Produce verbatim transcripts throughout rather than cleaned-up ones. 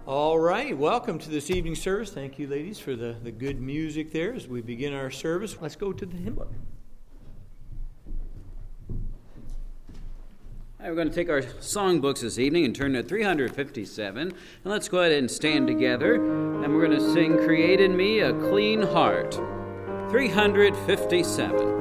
All right, welcome to this evening service. Thank you, ladies, for the, the good music there as we begin our service. Let's go to the hymn book. All right, we're going to take our songbooks this evening and turn to three fifty-seven. And let's go ahead and stand together. And we're going to sing Create in Me a Clean Heart. three fifty-seven.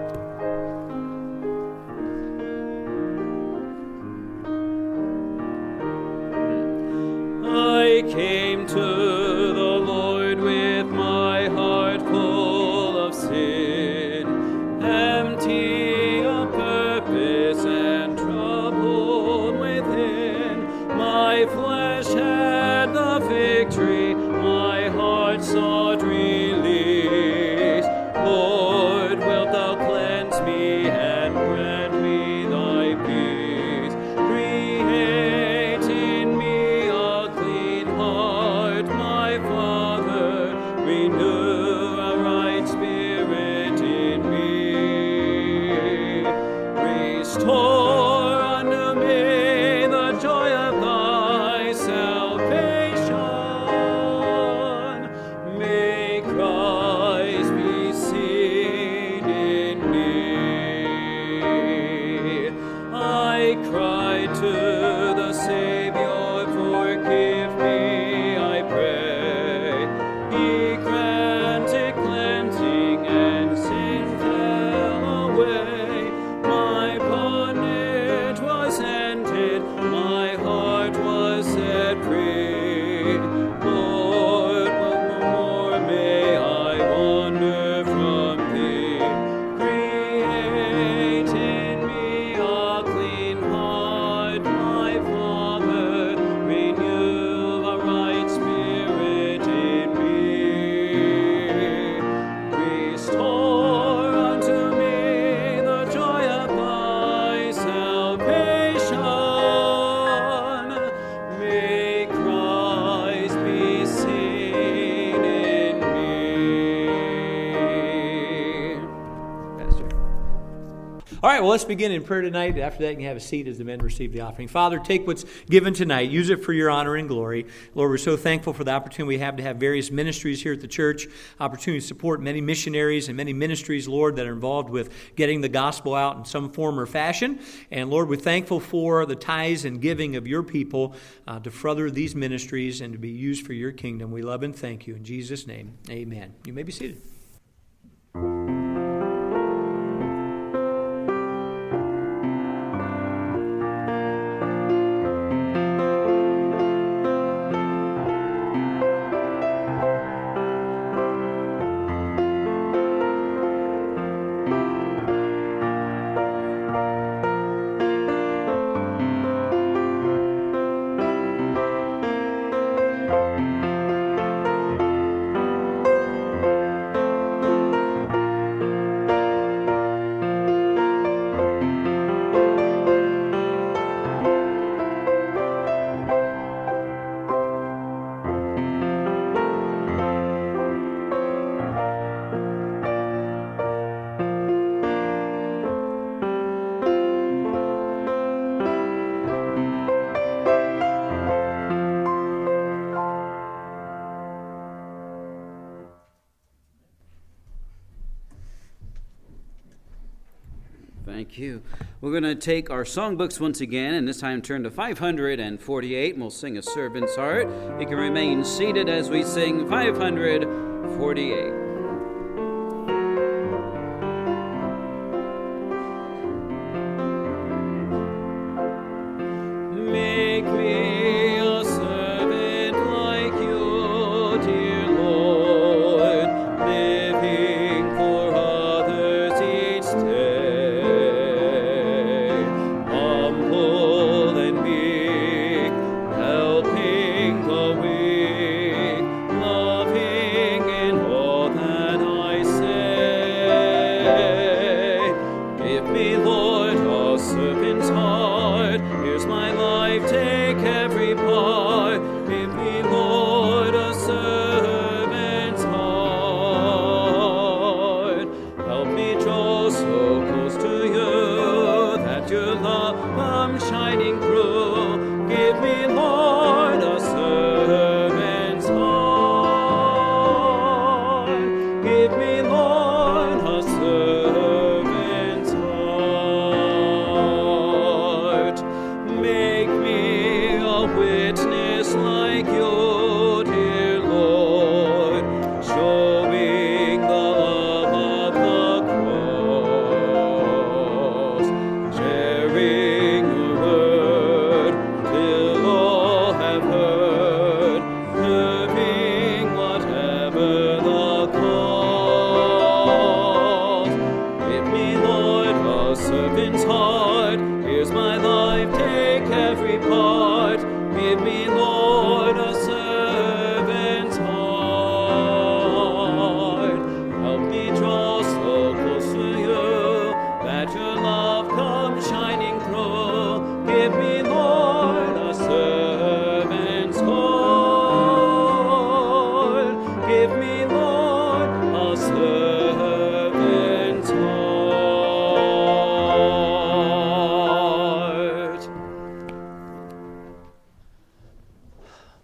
I came to the Lord with my heart full of sin, empty of purpose and troubled within. My flesh had the victory, my heart sought release. Lord, wilt thou cleanse me and grant me thy peace? Create in me a clean heart, my Father, renew a right spirit in me. Restore unto me the joy of thy salvation. May Christ be seen in me. I cried to the Savior, forgive me, I pray. He granted cleansing and sin fell away. My bondage was ended, my heart was set free. Lord, what more may I wander from thee? Create in me a clean heart, my Father, renew a right spirit in me. Restore unto me the joy of thy salvation. May Christ be seen in me. Pastor. All right, well, let's begin in prayer tonight. After that, you can have a seat as the men receive the offering. Father, take what's given tonight. Use it for your honor and glory. Lord, we're so thankful for the opportunity we have to have various ministries here at the church, opportunity to support many missionaries and many ministries, Lord, that are involved with getting the gospel out in some form or fashion. And, Lord, we're thankful for the tithes and giving of your people uh, to further these ministries and to be used for your kingdom. We love and thank you. In Jesus' name, amen. You may be seated. Thank you. We're going to take our songbooks once again, and this time turn to five forty-eight, and we'll sing A Servant's Heart. You can remain seated as we sing five forty-eight. Make me a servant like you, dear Lord, living for others each day. Humble and meek, helping the weak, loving in all that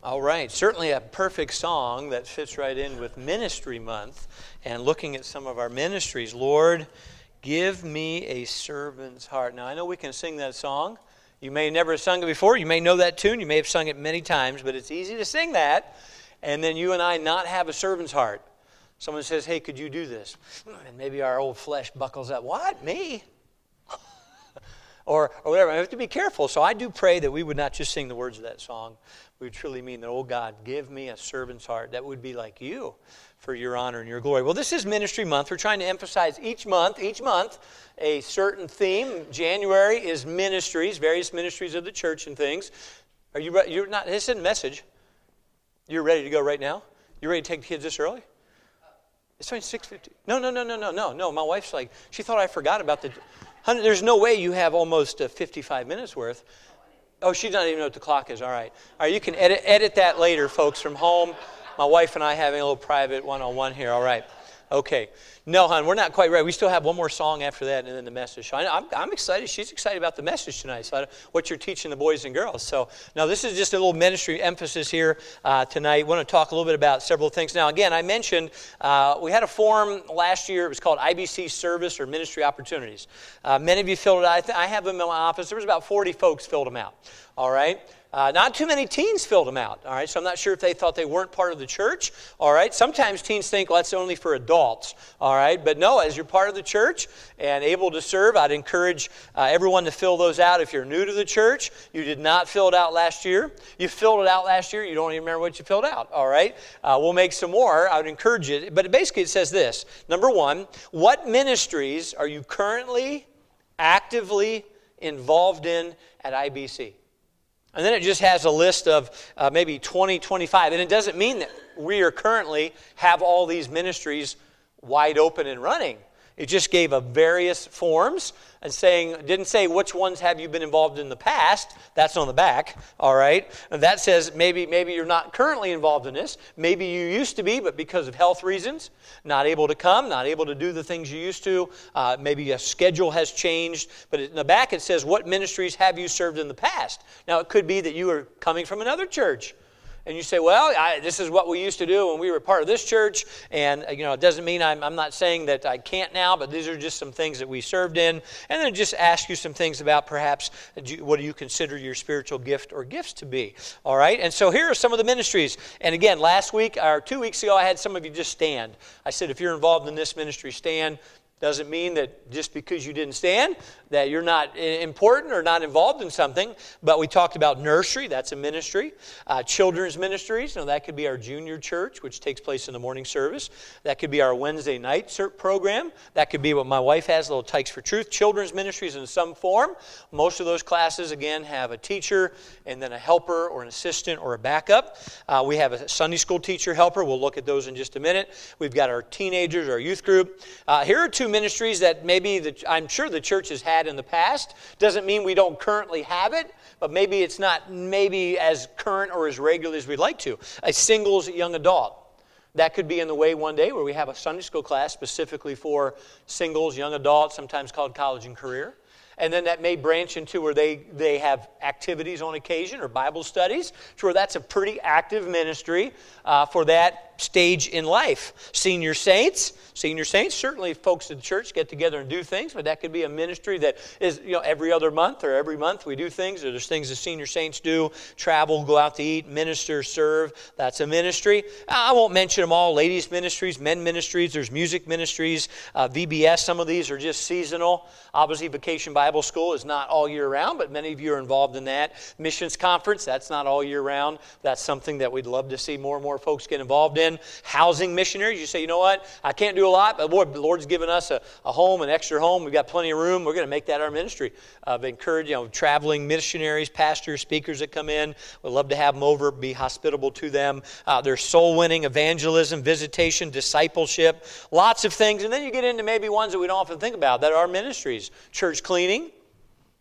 All right, certainly a perfect song that fits right in with Ministry Month and looking at some of our ministries. Lord, give me a servant's heart. Now, I know we can sing that song. You may never have sung it before. You may know that tune. You may have sung it many times, but it's easy to sing that, and then you and I not have a servant's heart. Someone says, hey, could you do this? And maybe our old flesh buckles up. What, me? or, or whatever. I have to be careful. So I do pray that we would not just sing the words of that song. We would truly mean that, oh God, give me a servant's heart that would be like you for your honor and your glory. Well, this is Ministry Month. We're trying to emphasize each month, each month, a certain theme. January is ministries, various ministries of the church and things. Are you ready? You're not, this isn't a message. You're ready to go right now? You ready to take the kids this early? It's only six fifty. No, no, no, no, no, no, no. My wife's like, she thought I forgot about the, honey, there's no way you have almost uh, fifty-five minutes worth. Oh, she doesn't even know what the clock is. All right. All right, you can edit edit that later, folks, from home. My wife and I having a little private one-on-one here. All right. Okay. No, hon, we're not quite ready. We still have one more song after that and then the message. So I, I'm, I'm excited. She's excited about the message tonight, so I, what you're teaching the boys and girls. So now this is just a little ministry emphasis here uh, tonight. I want to talk a little bit about several things. Now, again, I mentioned uh, we had a form last year. It was called I B C Service or Ministry Opportunities. Uh, many of you filled it out. I, th- I have them in my office. There was about forty folks filled them out. All right. Uh, not too many teens filled them out, all right? So I'm not sure if they thought they weren't part of the church, all right? Sometimes teens think, well, that's only for adults, all right? But no, as you're part of the church and able to serve, I'd encourage uh, everyone to fill those out. If you're new to the church, you did not fill it out last year. You filled it out last year, you don't even remember what you filled out, all right? Uh, we'll make some more. I would encourage you. But basically it says this. Number one, what ministries are you currently actively involved in at I B C? And then it just has a list of uh, maybe twenty, twenty-five. And it doesn't mean that we are currently have all these ministries wide open and running. It just gave a various forms and saying, didn't say which ones have you been involved in the past. That's on the back, all right? And that says maybe maybe you're not currently involved in this. Maybe you used to be, but because of health reasons, not able to come, not able to do the things you used to. Uh, maybe a schedule has changed. But in the back it says, what ministries have you served in the past? Now it could be that you are coming from another church. And you say, well, I, this is what we used to do when we were part of this church. And, you know, it doesn't mean I'm, I'm not saying that I can't now, but these are just some things that we served in. And then just ask you some things about perhaps what do you consider your spiritual gift or gifts to be. All right? And so here are some of the ministries. And again, last week or two weeks ago, I had some of you just stand. I said, if you're involved in this ministry, stand. Doesn't mean that just because you didn't stand that you're not important or not involved in something. But we talked about nursery, that's a ministry. Uh, children's ministries, now that could be our junior church, which takes place in the morning service. That could be our Wednesday night cert program. That could be what my wife has, Little Tykes for Truth. Children's ministries in some form. Most of those classes, again, have a teacher and then a helper or an assistant or a backup. Uh, we have a Sunday school teacher helper. We'll look at those in just a minute. We've got our teenagers, our youth group. Uh, here are two ministries that maybe the, I'm sure the church has had in the past. Doesn't mean we don't currently have it, but maybe it's not maybe as current or as regular as we'd like to. A singles young adult. That could be in the way one day where we have a Sunday school class specifically for singles, young adults, sometimes called college and career. And then that may branch into where they, they have activities on occasion or Bible studies, to where that's a pretty active ministry uh, for that stage in life. Senior saints, senior saints, certainly folks in the church get together and do things, but that could be a ministry that is, you know, every other month or every month we do things, or there's things the senior saints do, travel, go out to eat, minister, serve. That's a ministry. I won't mention them all. Ladies ministries, men ministries, there's music ministries, uh, V B S. Some of these are just seasonal. Obviously, Vacation Bible School is not all year round, but many of you are involved in that. Missions Conference, that's not all year round. That's something that we'd love to see more and more folks get involved in. Housing missionaries, you say, you know what, I can't do a lot, but Lord, the Lord's given us a, a home, an extra home. We've got plenty of room. We're going to make that our ministry. Uh, encourage, you know, traveling missionaries, pastors, speakers that come in. We'd love to have them over, be hospitable to them. Uh, there's soul winning, evangelism, visitation, discipleship, lots of things. And then you get into maybe ones that we don't often think about that are ministries. Church cleaning.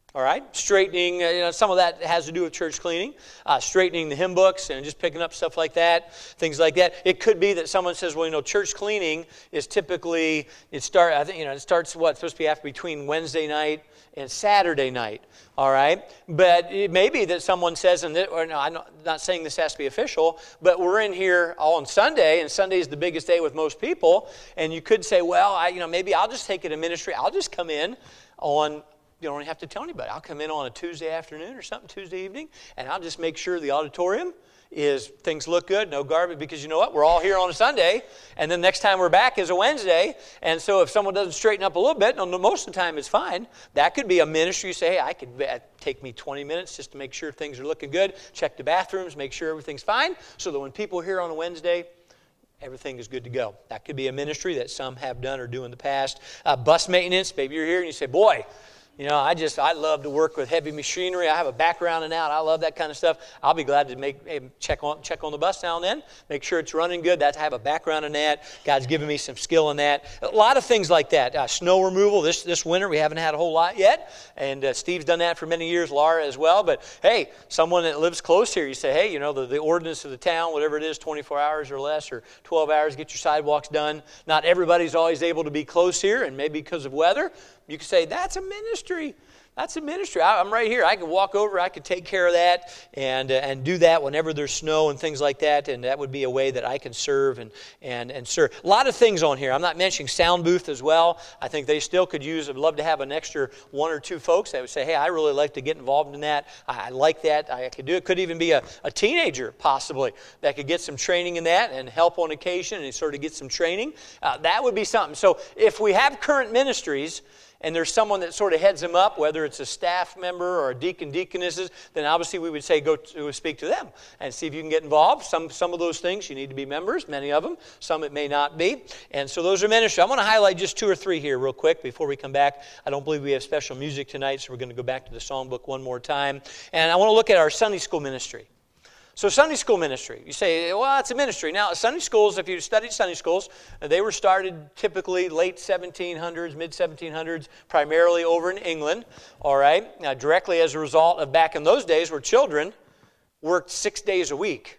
All right, straightening, uh, you know, some of that has to do with church cleaning, uh, straightening the hymn books and just picking up stuff like that, things like that. It could be that someone says, well, you know, church cleaning is typically, it start, I think, you know, it starts, what, supposed to be after between Wednesday night and Saturday night, all right? But it may be that someone says, and or no, I'm not saying this has to be official, but we're in here on Sunday, and Sunday is the biggest day with most people, and you could say, well, I, you know, maybe I'll just take it to ministry. I'll just come in on, you don't have to tell anybody. I'll come in on a Tuesday afternoon or something, Tuesday evening, and I'll just make sure the auditorium is, things look good, no garbage, because you know what? We're all here on a Sunday, and then next time we're back is a Wednesday, and so if someone doesn't straighten up a little bit, no, most of the time it's fine. That could be a ministry. You say, hey, I could take me twenty minutes just to make sure things are looking good, check the bathrooms, make sure everything's fine, so that when people are here on a Wednesday, everything is good to go. That could be a ministry that some have done or do in the past. Uh, bus maintenance, maybe you're here and you say, boy, you know, I just, I love to work with heavy machinery. I have a background in that. I love that kind of stuff. I'll be glad to make check on check on the bus now and then, make sure it's running good. That's, I have a background in that. God's given me some skill in that. A lot of things like that. Uh, snow removal this this winter, we haven't had a whole lot yet. And uh, Steve's done that for many years, Laura as well. But hey, someone that lives close here, you say, hey, you know, the, the ordinance of the town, whatever it is, twenty-four hours or less or twelve hours, get your sidewalks done. Not everybody's always able to be close here, and maybe because of weather. You can say, that's a ministry. That's a ministry. I, I'm right here. I can walk over. I can take care of that and uh, and do that whenever there's snow and things like that. And that would be a way that I can serve and and and serve. A lot of things on here. I'm not mentioning sound booth as well. I think they still could use. I'd love to have an extra one or two folks that would say, hey, I really like to get involved in that. I, I like that. I could do it. Could even be a, a teenager possibly that could get some training in that and help on occasion and sort of get some training. Uh, that would be something. So if we have current ministries, and there's someone that sort of heads them up, whether it's a staff member or a deacon, deaconesses, then obviously we would say go to speak to them and see if you can get involved. Some some of those things you need to be members, many of them. Some it may not be. And so those are ministry. I want to highlight just two or three here real quick before we come back. I don't believe we have special music tonight, so we're going to go back to the songbook one more time. And I want to look at our Sunday school ministry. So Sunday school ministry, you say, well, it's a ministry. Now, Sunday schools, if you studied Sunday schools, they were started typically late seventeen hundreds, mid seventeen hundreds, primarily over in England, all right? Now, directly as a result of back in those days where children worked six days a week,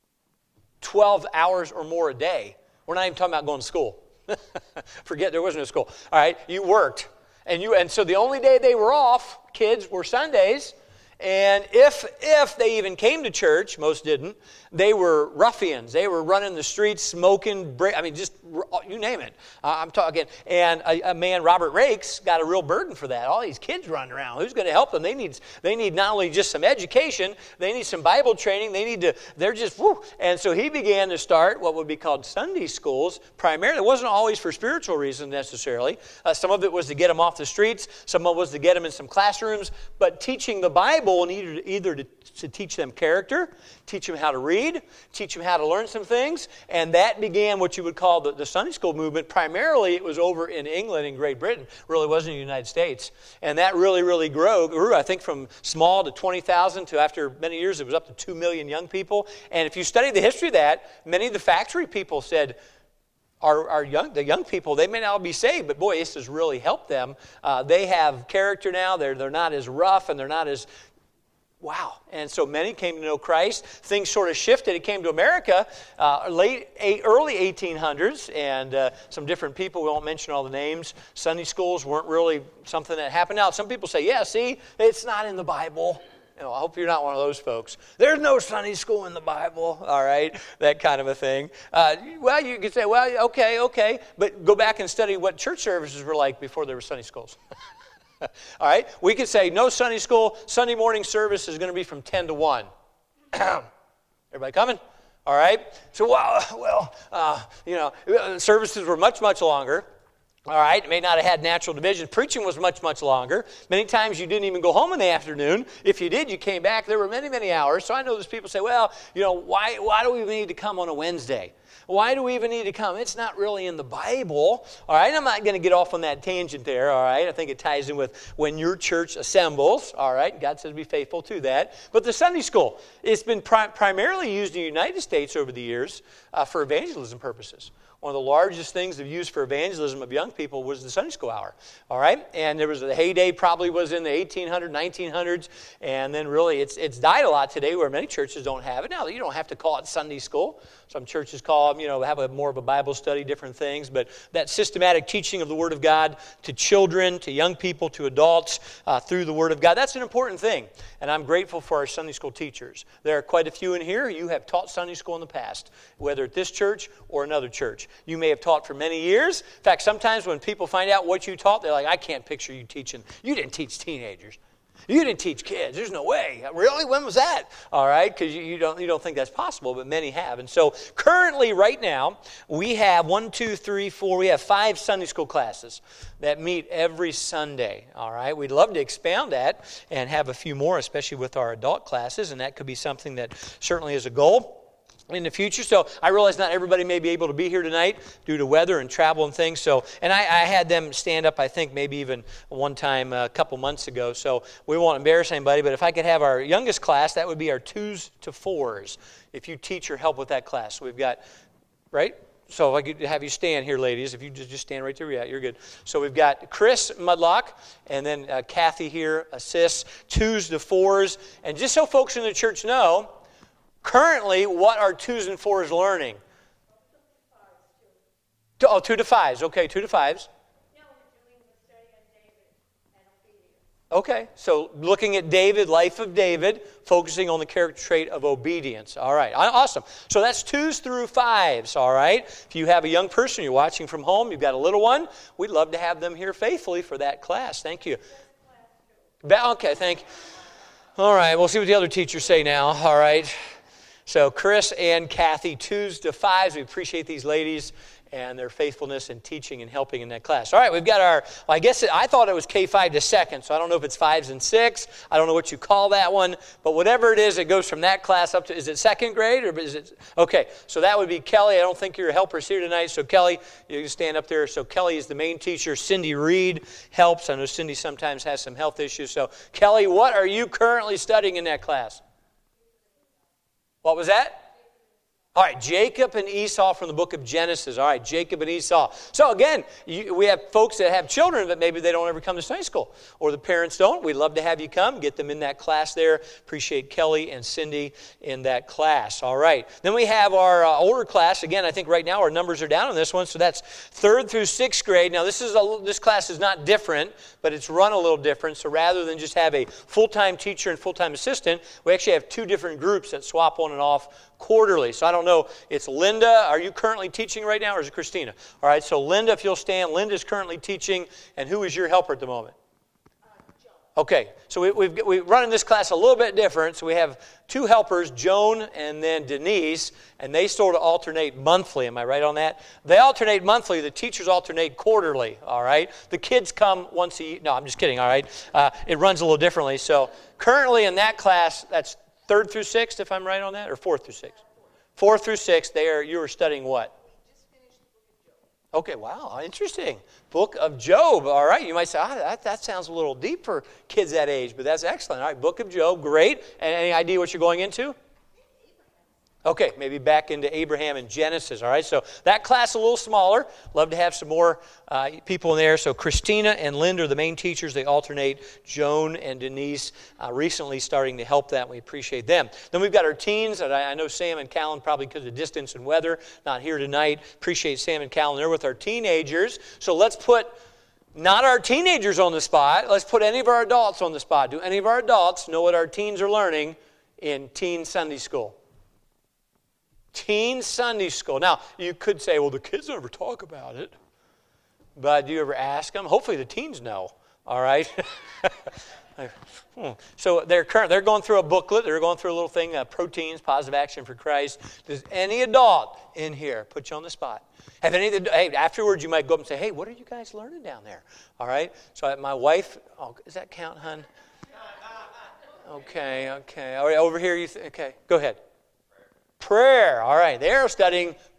twelve hours or more a day. We're not even talking about going to school. Forget there was no school. All right, you worked. And you, and so the only day they were off, kids, were Sundays. And if if they even came to church, most didn't, they were ruffians. They were running the streets, smoking, I mean, just, you name it. Uh, I'm talking. And a, a man, Robert Rakes, got a real burden for that. All these kids running around. Who's going to help them? They need they need not only just some education, they need some Bible training. They need to, they're just, whoo. And so he began to start what would be called Sunday schools, primarily. It wasn't always for spiritual reasons necessarily. Uh, some of it was to get them off the streets. Some of it was to get them in some classrooms. But teaching the Bible and either, either to, to teach them character, teach them how to read, teach them how to learn some things, and that began what you would call the, the Sunday school movement. Primarily, it was over in England and Great Britain. Really wasn't in the United States. And that really, really grew, grew I think, from small to twenty thousand to after many years, it was up to two million young people. And if you study the history of that, many of the factory people said, Our, our young, the young people, they may not be saved, but boy, this has really helped them. Uh, they have character now. They're, they're not as rough and they're not as, wow. And so many came to know Christ. Things sort of shifted. It came to America uh, late, eight, early eighteen hundreds, and uh, some different people, we won't mention all the names. Sunday schools weren't really something that happened. Now, some people say, yeah, see, it's not in the Bible. You know, I hope you're not one of those folks. There's no Sunday school in the Bible, all right, that kind of a thing. Uh, well, you could say, well, okay, okay, but go back and study what church services were like before there were Sunday schools. All right, we could say no Sunday school. Sunday morning service is going to be from ten to one. Everybody coming? All right. So, well, well uh, you know, services were much, much longer. All right, it may not have had natural division. Preaching was much, much longer. Many times you didn't even go home in the afternoon. If you did, you came back. There were many, many hours. So I know there's people say, well, you know, why, why do we even need to come on a Wednesday? Why do we even need to come? It's not really in the Bible. All right, I'm not going to get off on that tangent there. All right, I think it ties in with when your church assembles. All right, God says be faithful to that. But the Sunday school, it's been pri- primarily used in the United States over the years uh, for evangelism purposes. one of the largest things they've used for evangelism of young people was the Sunday school hour, all right? And there was a heyday, probably was in the eighteen hundreds, nineteen hundreds, and then really it's it's died a lot today where many churches don't have it. Now, you don't have to call it Sunday school. Some churches call them, you know, have a more of a Bible study, different things, but that systematic teaching of the Word of God to children, to young people, to adults, uh, through the Word of God, that's an important thing, and I'm grateful for our Sunday school teachers. There are quite a few in here. You have taught Sunday school in the past, whether at this church or another church. You may have taught for many years. In fact, sometimes when people find out what you taught, they're like, I can't picture you teaching. You didn't teach teenagers. You didn't teach kids. There's no way. Really? When was that? All right, because you, you don't you don't think that's possible, but many have. And so currently, right now, we have one, two, three, four, we have five Sunday school classes that meet every Sunday. All right, we'd love to expand that and have a few more, especially with our adult classes, and that could be something that certainly is a goal in the future. So I realize not everybody may be able to be here tonight due to weather and travel and things. So, and I, I had them stand up, I think, maybe even one time a couple months ago. So we won't embarrass anybody, but if I could have our youngest class, that would be our twos to fours. If you teach or help with that class. So we've got, right? So if I could have you stand here, ladies. If you just, just stand right there, yeah, you're good. So we've got Chris Mudlock, and then uh, Kathy here assists, twos to fours. And just so folks in the church know, currently, what are twos and fours learning? Oh, two to fives. Okay, two to fives. No, we're doing the study on David and obedience. Okay, so looking at David, life of David, focusing on the character trait of obedience. All right, awesome. So that's twos through fives, all right? If you have a young person, you're watching from home, you've got a little one, we'd love to have them here faithfully for that class. Thank you. Okay, thank you. All right, we'll see what the other teachers say now, all right? So Chris and Kathy, twos to fives. We appreciate these ladies and their faithfulness in teaching and helping in that class. All right, we've got our, well, I guess it, I thought it was K five to second, so I don't know if it's fives and six. I don't know what you call that one, but whatever it is, it goes from that class up to, is it second grade or is it, okay, so that would be Kelly. I don't think your helper's here tonight, so Kelly, you can stand up there. So Kelly is the main teacher. Cindy Reed helps. I know Cindy sometimes has some health issues. So Kelly, what are you currently studying in that class? What was that? All right, Jacob and Esau from the book of Genesis. All right, Jacob and Esau. So again, you, we have folks that have children, but maybe they don't ever come to Sunday school, or the parents don't. We'd love to have you come, get them in that class there. Appreciate Kelly and Cindy in that class. All right, then we have our uh, older class. Again, I think right now our numbers are down on this one, so that's third through sixth grade. Now this is a, this class is not different, but it's run a little different. So rather than just have a full-time teacher and full-time assistant, we actually have two different groups that swap on and off quarterly. So I don't know, it's Linda. Are you currently teaching right now, or is it Christina? All right, so Linda, if you'll stand. Linda's currently teaching, and who is your helper at the moment? Okay, so we, we've, we're running this class a little bit different. So we have two helpers, Joan and then Denise, and they sort of alternate monthly. Am I right on that? They alternate monthly. The teachers alternate quarterly, all right? The kids come once a year. No, I'm just kidding, all right? Uh, it runs a little differently. So currently in that class, that's third through sixth, if I'm right on that, or fourth through sixth? Fourth through sixth, they are, you are studying what? Okay, wow, interesting. Book of Job, all right. You might say, ah, that, that sounds a little deep for kids that age, but that's excellent. All right, Book of Job, great. And any idea what you're going into? Okay, maybe back into Abraham and Genesis, all right? So that class a little smaller. Love to have some more uh, people in there. So Christina and Linda are the main teachers. They alternate. Joan and Denise uh, recently starting to help that. We appreciate them. Then we've got our teens. And I, I know Sam and Callan, probably because of distance and weather, not here tonight. Appreciate Sam and Callan. They're with our teenagers. So let's put not our teenagers on the spot. Let's put any of our adults on the spot. Do any of our adults know what our teens are learning in teen Sunday school? Teen Sunday school. Now, you could say, well, the kids never talk about it. But do you ever ask them? Hopefully the teens know, all right? So they're current, they're going through a booklet. They're going through a little thing, uh, Proteins, Positive Action for Christ. Does any adult in here put you on the spot? Have any of the, hey, afterwards you might go up and say, hey, what are you guys learning down there? All right? So my wife, oh, does that count, hon? Okay, okay. All right, over here, you th- okay, go ahead. Prayer. All right, they're studying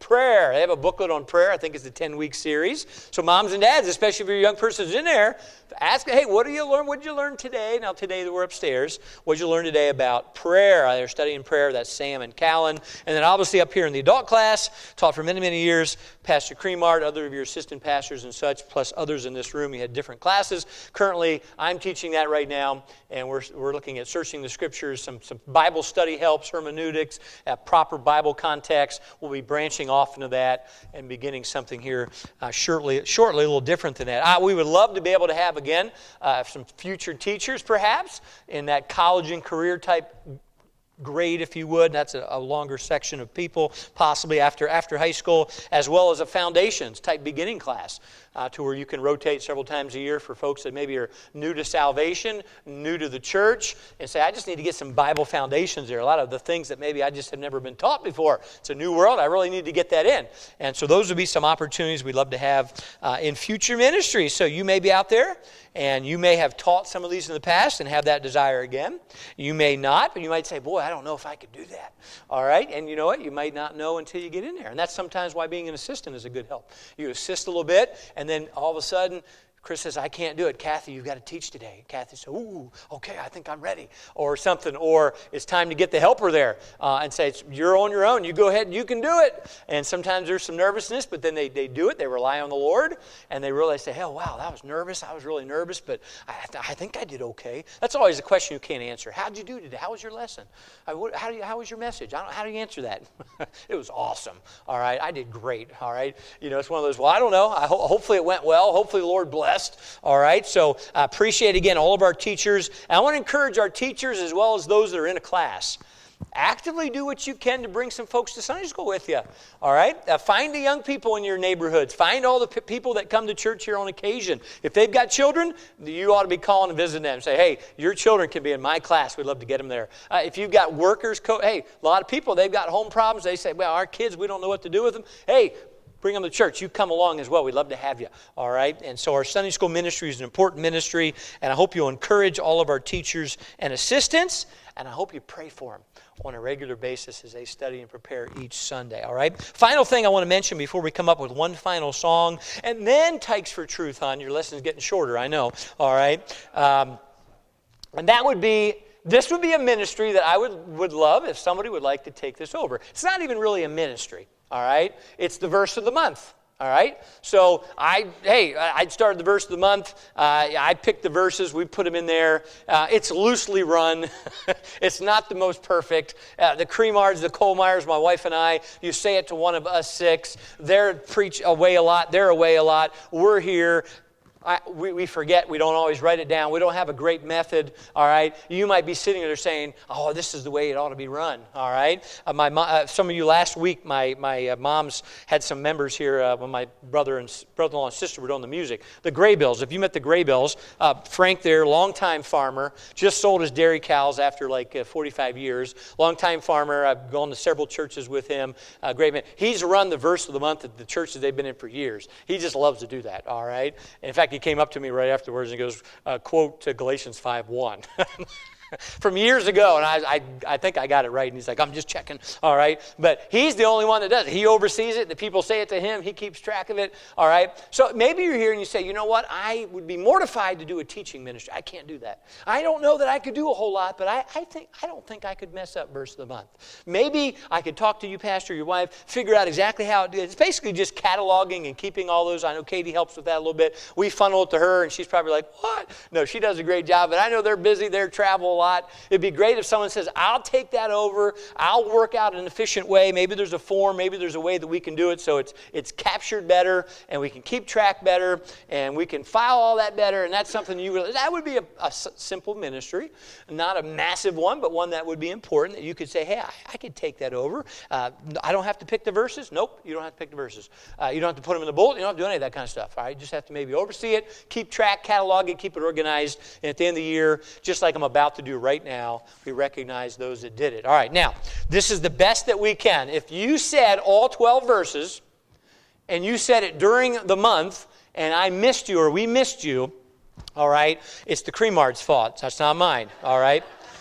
prayer. They have a booklet on prayer. I think it's a ten-week series. So moms and dads, especially if your young person's in there, ask, hey, what did you learn? What did you learn today? Now, today that we're upstairs, what did you learn today about prayer? They're studying prayer. That's Sam and Callan. And then obviously up here in the adult class, taught for many, many years, Pastor Creamart, other of your assistant pastors and such, plus others in this room. You had different classes. Currently, I'm teaching that right now, and we're we're looking at searching the scriptures, some, some Bible study helps, hermeneutics, at proper Bible context. We'll be branching off into that and beginning something here uh, shortly, shortly, a little different than that. Uh, we would love to be able to have, again, uh, some future teachers, perhaps, in that college and career type grade, if you would. That's a, a longer section of people, possibly after after high school, as well as a foundations type beginning class, uh, to where you can rotate several times a year for folks that maybe are new to salvation, new to the church, and say, I just need to get some Bible foundations there. A lot of the things that maybe I just have never been taught before. It's a new world. I really need to get that in. And so those would be some opportunities we'd love to have uh, in future ministry. So you may be out there, and you may have taught some of these in the past and have that desire again. You may not, but you might say, boy, I don't know if I could do that. All right? And you know what? You might not know until you get in there. And that's sometimes why being an assistant is a good help. You assist a little bit, and then all of a sudden, Chris says, I can't do it. Kathy, you've got to teach today. Kathy says, ooh, okay, I think I'm ready. Or something. Or it's time to get the helper there uh, and say, you're on your own. You go ahead and you can do it. And sometimes there's some nervousness, but then they, they do it. They rely on the Lord. And they realize, say, oh, wow, that was nervous. I was really nervous, but I, I think I did okay. That's always a question you can't answer. How did you do today? How was your lesson? I, what, how, do you, how was your message? I don't, how do you answer that? It was awesome. All right, I did great. All right. You know, it's one of those, well, I don't know. I ho- hopefully it went well. Hopefully the Lord blessed. All right, so I appreciate, again, all of our teachers. And I want to encourage our teachers as well as those that are in a class. Actively do what you can to bring some folks to Sunday school with you. All right, uh, find the young people in your neighborhoods. Find all the p- people that come to church here on occasion. If they've got children, you ought to be calling and visiting them. Say, hey, your children can be in my class. We'd love to get them there. Uh, if you've got workers, co- hey, a lot of people, they've got home problems. They say, well, our kids, we don't know what to do with them. Hey, bring them to church. You come along as well. We'd love to have you. All right? And so our Sunday school ministry is an important ministry, and I hope you'll encourage all of our teachers and assistants, and I hope you pray for them on a regular basis as they study and prepare each Sunday. All right? Final thing I want to mention before we come up with one final song, and then Tykes for Truth, hon. Your lesson's getting shorter, I know. All right? Um, and that would be, this would be a ministry that I would, would love if somebody would like to take this over. It's not even really a ministry. All right? It's the verse of the month. All right? So, I hey, I started the verse of the month. Uh, I picked the verses. We put them in there. Uh, it's loosely run. It's not the most perfect. Uh, the Creamards, the Colmeyers, my wife and I, you say it to one of us six. They're preach away a lot. They're away a lot. We're here. I, we, we forget. We don't always write it down. We don't have a great method, all right? You might be sitting there saying, oh, this is the way it ought to be run, all right? Uh, my uh, Some of you last week, my my uh, moms had some members here uh, when my brother and brother-in-law and sister were doing the music. The Graybills. If you met the Graybills, uh, Frank there, longtime farmer, just sold his dairy cows after like uh, forty-five years. Longtime farmer. I've gone to several churches with him. Uh, great man. He's run the verse of the month at the churches they've been in for years. He just loves to do that, all right? And in fact, he came up to me right afterwards and goes, uh, quote to Galatians five one. From years ago, and I, I I think I got it right. And he's like, I'm just checking, all right? But he's the only one that does it. He oversees it. The people say it to him. He keeps track of it, all right? So maybe you're here and you say, you know what? I would be mortified to do a teaching ministry. I can't do that. I don't know that I could do a whole lot, but I, I think I don't think I could mess up verse of the month. Maybe I could talk to you, Pastor, your wife, figure out exactly how it is. It's basically just cataloging and keeping all those. I know Katie helps with that a little bit. We funnel it to her, and she's probably like, what? No, she does a great job, but I know they're busy. They're travel a lot. It'd be great if someone says, I'll take that over. I'll work out an efficient way. Maybe there's a form. Maybe there's a way that we can do it so it's it's captured better and we can keep track better and we can file all that better. And that's something you really, that would be a, a simple ministry, not a massive one, but one that would be important that you could say, hey, I, I could take that over. Uh, I don't have to pick the verses. Nope, you don't have to pick the verses. Uh, you don't have to put them in the bulletin. You don't have to do any of that kind of stuff. All right, you just have to maybe oversee it, keep track, catalog it, keep it organized. And at the end of the year, just like I'm about to do right now, now, we recognize those that did it. All right, now, this is the best that we can. If you said all twelve verses, and you said it during the month, and I missed you or we missed you, all right, it's the Creamards' fault. That's not mine, all right?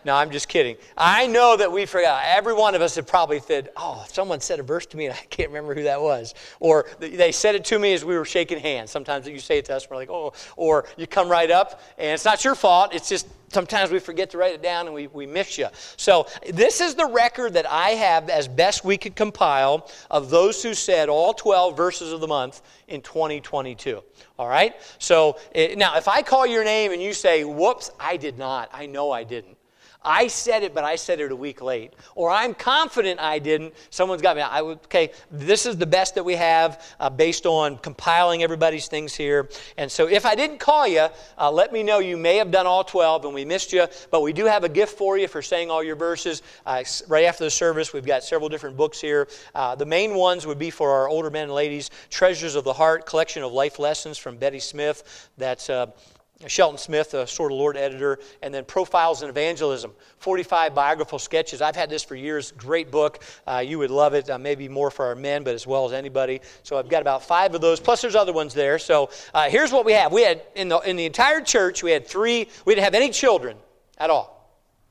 No, I'm just kidding. I know that we forgot. Every one of us have probably said, oh, someone said a verse to me and I can't remember who that was. Or they said it to me as we were shaking hands. Sometimes you say it to us and we're like, oh. Or you come right up and it's not your fault. It's just sometimes we forget to write it down and we, we miss you. So this is the record that I have as best we could compile of those who said all twelve verses of the month in twenty twenty-two. All right? So it, now if I call your name and you say, whoops, I did not. I know I didn't. I said it, but I said it a week late. Or I'm confident I didn't. Someone's got me. I would, okay, this is the best that we have uh, based on compiling everybody's things here. And so if I didn't call you, uh, let me know. You may have done all twelve and we missed you. But we do have a gift for you for saying all your verses. Uh, right after the service, we've got several different books here. Uh, the main ones would be for our older men and ladies. Treasures of the Heart, collection of life lessons from Betty Smith. That's... Uh, Shelton Smith, a Sword of the Lord editor, and then Profiles in Evangelism, forty-five biographical sketches. I've had this for years. Great book. Uh, you would love it. Uh, maybe more for our men, but as well as anybody. So I've got about five of those. Plus, there's other ones there. So uh, here's what we have. We had in the in the entire church, we had three. We didn't have any children at all.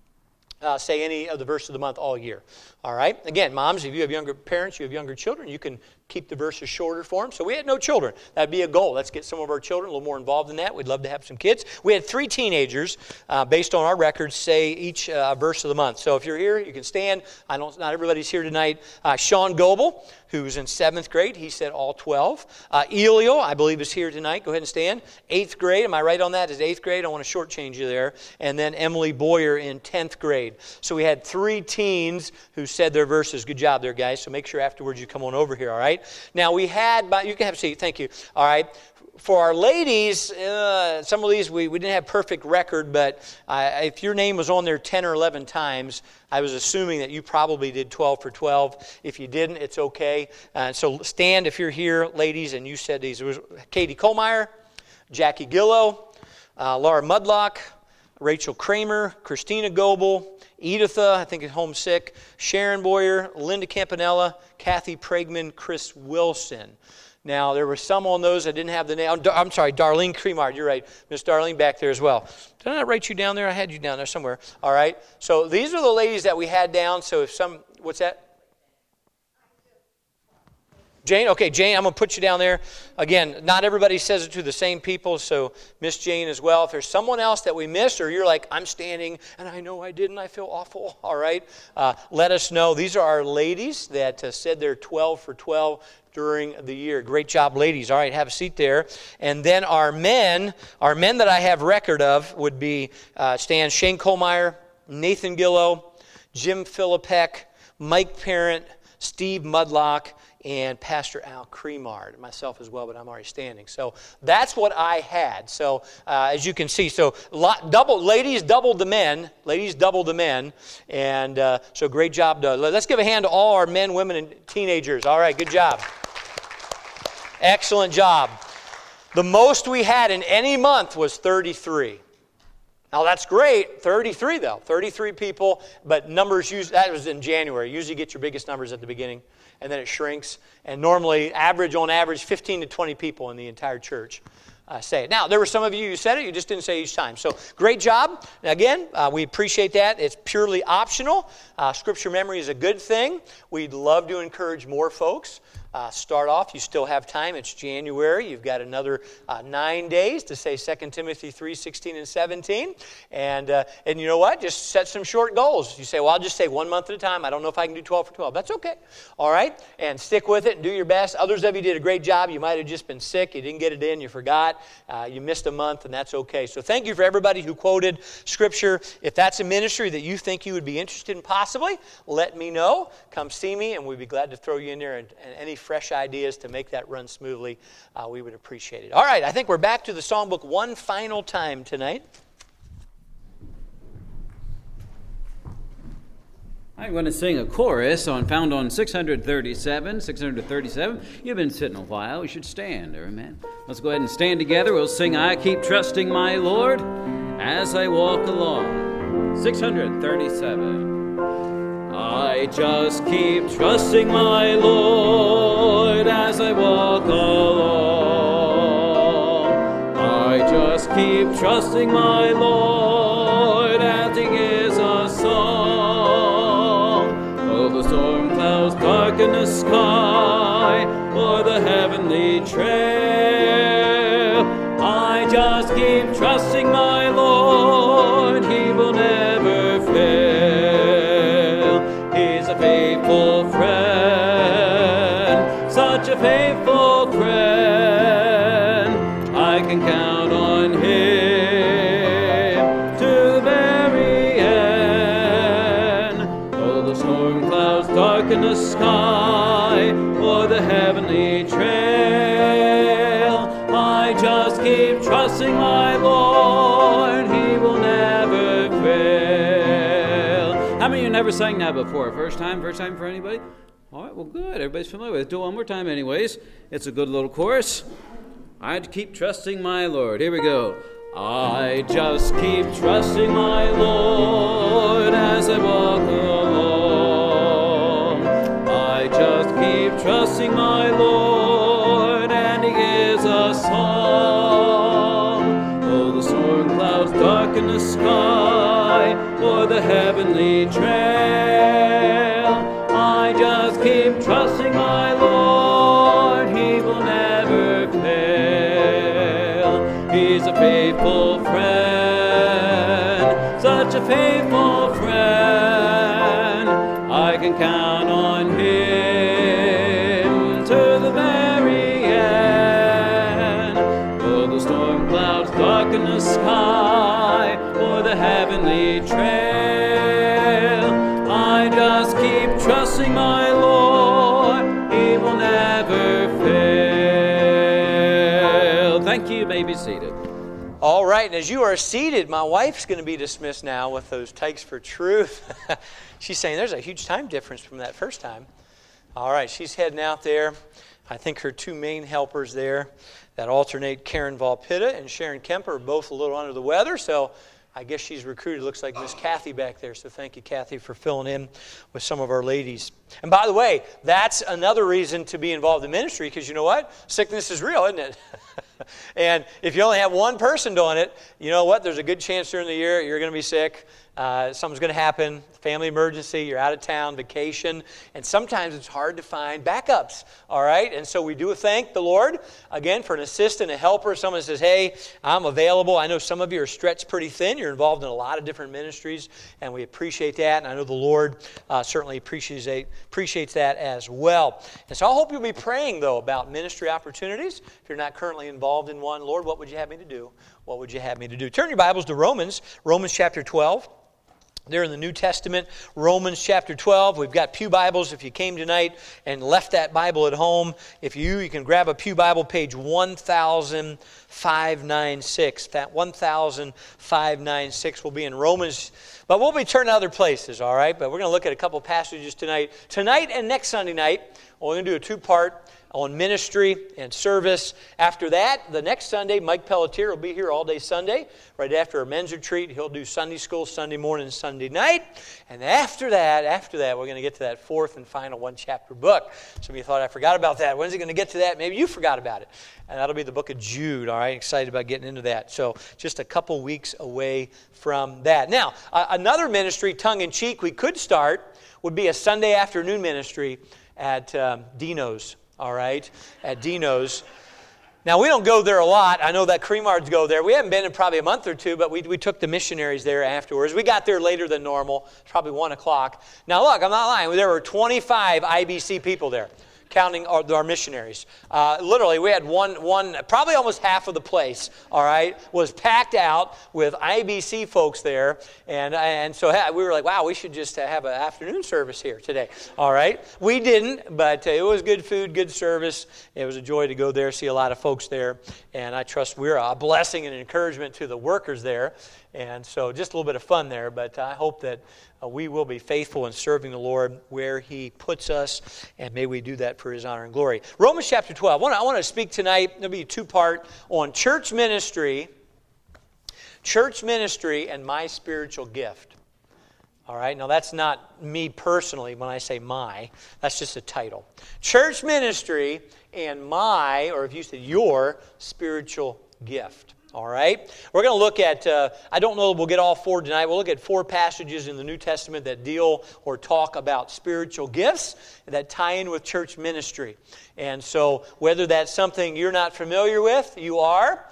Uh, say any of the verse of the month all year. All right. Again, moms, if you have younger parents, you have younger children, you can keep the verses shorter for them. So we had no children. That'd be a goal. Let's get some of our children a little more involved in that. We'd love to have some kids. We had three teenagers, uh, based on our records, say each uh, verse of the month. So if you're here, you can stand. I know not everybody's here tonight. Uh, Sean Goebel, who's in seventh grade, he said all twelve. Uh, Elio, I believe, is here tonight. Go ahead and stand. Eighth grade, am I right on that? Is eighth grade? I want to shortchange you there. And then Emily Boyer in tenth grade. So we had three teens who said their verses. Good job there, guys. So make sure afterwards you come on over here, all right? Now we had, you can have a seat, thank you. All right. For our ladies, uh, some of these we, we didn't have perfect record, but uh, if your name was on there ten or eleven times, I was assuming that you probably did twelve for twelve. If you didn't, it's okay. Uh, so stand if you're here, ladies, and you said these. It was Katie Kohlmeyer, Jackie Gillow, uh, Laura Mudlock, Rachel Kramer, Christina Goebel, Editha, I think is homesick, Sharon Boyer, Linda Campanella, Kathy Pregman, Chris Wilson. Now, there were some on those that didn't have the name. I'm sorry, Darlene Cremard. You're right. Miss Darlene back there as well. Did I not write you down there? I had you down there somewhere. All right. So these are the ladies that we had down. So if some, what's that? Jane? Okay, Jane, I'm going to put you down there. Again, not everybody says it to the same people, so Miss Jane as well. If there's someone else that we missed, or you're like, I'm standing, and I know I didn't, I feel awful, all right, uh, let us know. These are our ladies that uh, said they're twelve for twelve during the year. Great job, ladies. All right, have a seat there. And then our men, our men that I have record of would be uh, Stan Shane Kohlmeyer, Nathan Gillow, Jim Philippek, Mike Parent, Steve Mudlock, and Pastor Al Cremard, myself as well, but I'm already standing. So that's what I had. So uh, as you can see, so lot, double ladies doubled the men, ladies doubled the men, and uh, so great job. To, let's give a hand to all our men, women, and teenagers. All right, good job. Excellent job. The most we had in any month was thirty-three. Now that's great, thirty-three though, thirty-three people, but numbers, use, that was in January. Usually get your biggest numbers at the beginning, and then it shrinks. And normally, average on average, fifteen to twenty people in the entire church uh, say it. Now, there were some of you who said it, you just didn't say each time. So, great job. Now, again, uh, we appreciate that. It's purely optional. Uh, scripture memory is a good thing. We'd love to encourage more folks. Uh, start off, you still have time. It's January. You've got another uh, nine days to say Second Timothy three, sixteen and seventeen. And uh, and you know what? Just set some short goals. You say, well, I'll just say one month at a time. I don't know if I can do twelve for twelve. That's okay. All right? And stick with it and do your best. Others of you did a great job. You might have just been sick. You didn't get it in. You forgot. Uh, you missed a month, and that's okay. So thank you for everybody who quoted Scripture. If that's a ministry that you think you would be interested in possibly, let me know. Come see me, and we'd be glad to throw you in there. And, and any fresh ideas to make that run smoothly, uh, we would appreciate it. All right, I think we're back to the songbook one final time tonight. I'm going to sing a chorus on found on six thirty-seven. six thirty-seven. You've been sitting a while. You should stand. Amen. Let's go ahead and stand together. We'll sing I Keep Trusting My Lord as I Walk Along. six thirty-seven. I just keep trusting my Lord as I walk along. I just keep trusting my Lord as He gives us the sky or the heavenly trail. I just keep trusting my Lord, He will never fail. He's a faithful friend, such a faithful friend. I can count on Him to the very end. Though the storm clouds darken the sky or the heavenly trail, I just keep trusting my Lord, He will never fail. How many of you never sang that before? First time? First time for anybody? All right, well, good. Everybody's familiar with it. Do it one more time anyways. It's a good little chorus. I keep trusting my Lord. Here we go. I just keep trusting my Lord as I walk along. I just keep trusting my Lord, and He gives a song. Though the storm clouds darken the sky or the heavenly trail, I just keep trusting my Lord, He will never fail. He's a faithful friend, such a faithful friend. I can count on Him to the very end. Though the storm clouds darken the sky or the heavenly trail, I just keep trusting my Lord, He will never fail. Thank you. You may be seated. All right, and as you are seated, my wife's going to be dismissed now with those takes for truth. She's saying there's a huge time difference from that first time. All right, she's heading out there. I think her two main helpers there that alternate, Karen Valpitta and Sharon Kemper, are both a little under the weather, so I guess she's recruited. Looks like Miss Kathy back there. So thank you, Kathy, for filling in with some of our ladies. And by the way, that's another reason to be involved in ministry, because you know what? Sickness is real, isn't it? And if you only have one person doing it, you know what? There's a good chance during the year you're going to be sick. Uh, something's going to happen, family emergency, you're out of town, vacation, and sometimes it's hard to find backups, all right? And so we do thank the Lord, again, for an assistant, a helper. Someone says, hey, I'm available. I know some of you are stretched pretty thin. You're involved in a lot of different ministries, and we appreciate that, and I know the Lord uh, certainly appreciates, appreciates that as well. And so I hope you'll be praying, though, about ministry opportunities. If you're not currently involved in one, Lord, what would you have me to do? What would you have me to do? Turn your Bibles to Romans, Romans chapter twelve. There in the New Testament, Romans chapter twelve. We've got pew Bibles. If you came tonight and left that Bible at home, if you, you can grab a pew Bible, page one thousand five hundred ninety-six. That one thousand five hundred ninety-six will be in Romans, but we'll be turning to other places, all right? But we're going to look at a couple passages tonight. Tonight and next Sunday night, we're going to do a two-part on ministry and service. After that, the next Sunday, Mike Pelletier will be here all day Sunday. Right after our men's retreat, he'll do Sunday school, Sunday morning, and Sunday night. And after that, after that, we're going to get to that fourth and final one-chapter book. Some of you thought I forgot about that. When's it going to get to that? Maybe you forgot about it. And that'll be the book of Jude, all right? Excited about getting into that. So just a couple weeks away from that. Now, uh, another ministry, tongue-in-cheek, we could start would be a Sunday afternoon ministry at um, Dino's. All right, at Dino's. Now, we don't go there a lot. I know that Creamards go there. We haven't been in probably a month or two, but we, we took the missionaries there afterwards. We got there later than normal, probably one o'clock. Now, look, I'm not lying. There were twenty-five I B C people there, counting our, our missionaries. Uh, literally, we had one, one, probably almost half of the place, all right, was packed out with I B C folks there. And, and so we were like, wow, we should just have an afternoon service here today, all right? We didn't, but it was good food, good service. It was a joy to go there, see a lot of folks there. And I trust we're a blessing and encouragement to the workers there. And so just a little bit of fun there, but I hope that uh, we will be faithful in serving the Lord where He puts us, and may we do that for His honor and glory. Romans chapter twelve. I want to, I want to speak tonight, there'll be a two-part, on church ministry, church ministry and my spiritual gift. All right, now that's not me personally when I say my, that's just a title. Church ministry and my, or if you said your, spiritual gift. All right? We're going to look at, uh, I don't know that we'll get all four tonight. We'll look at four passages in the New Testament that deal or talk about spiritual gifts that tie in with church ministry. And so whether that's something you're not familiar with, you are.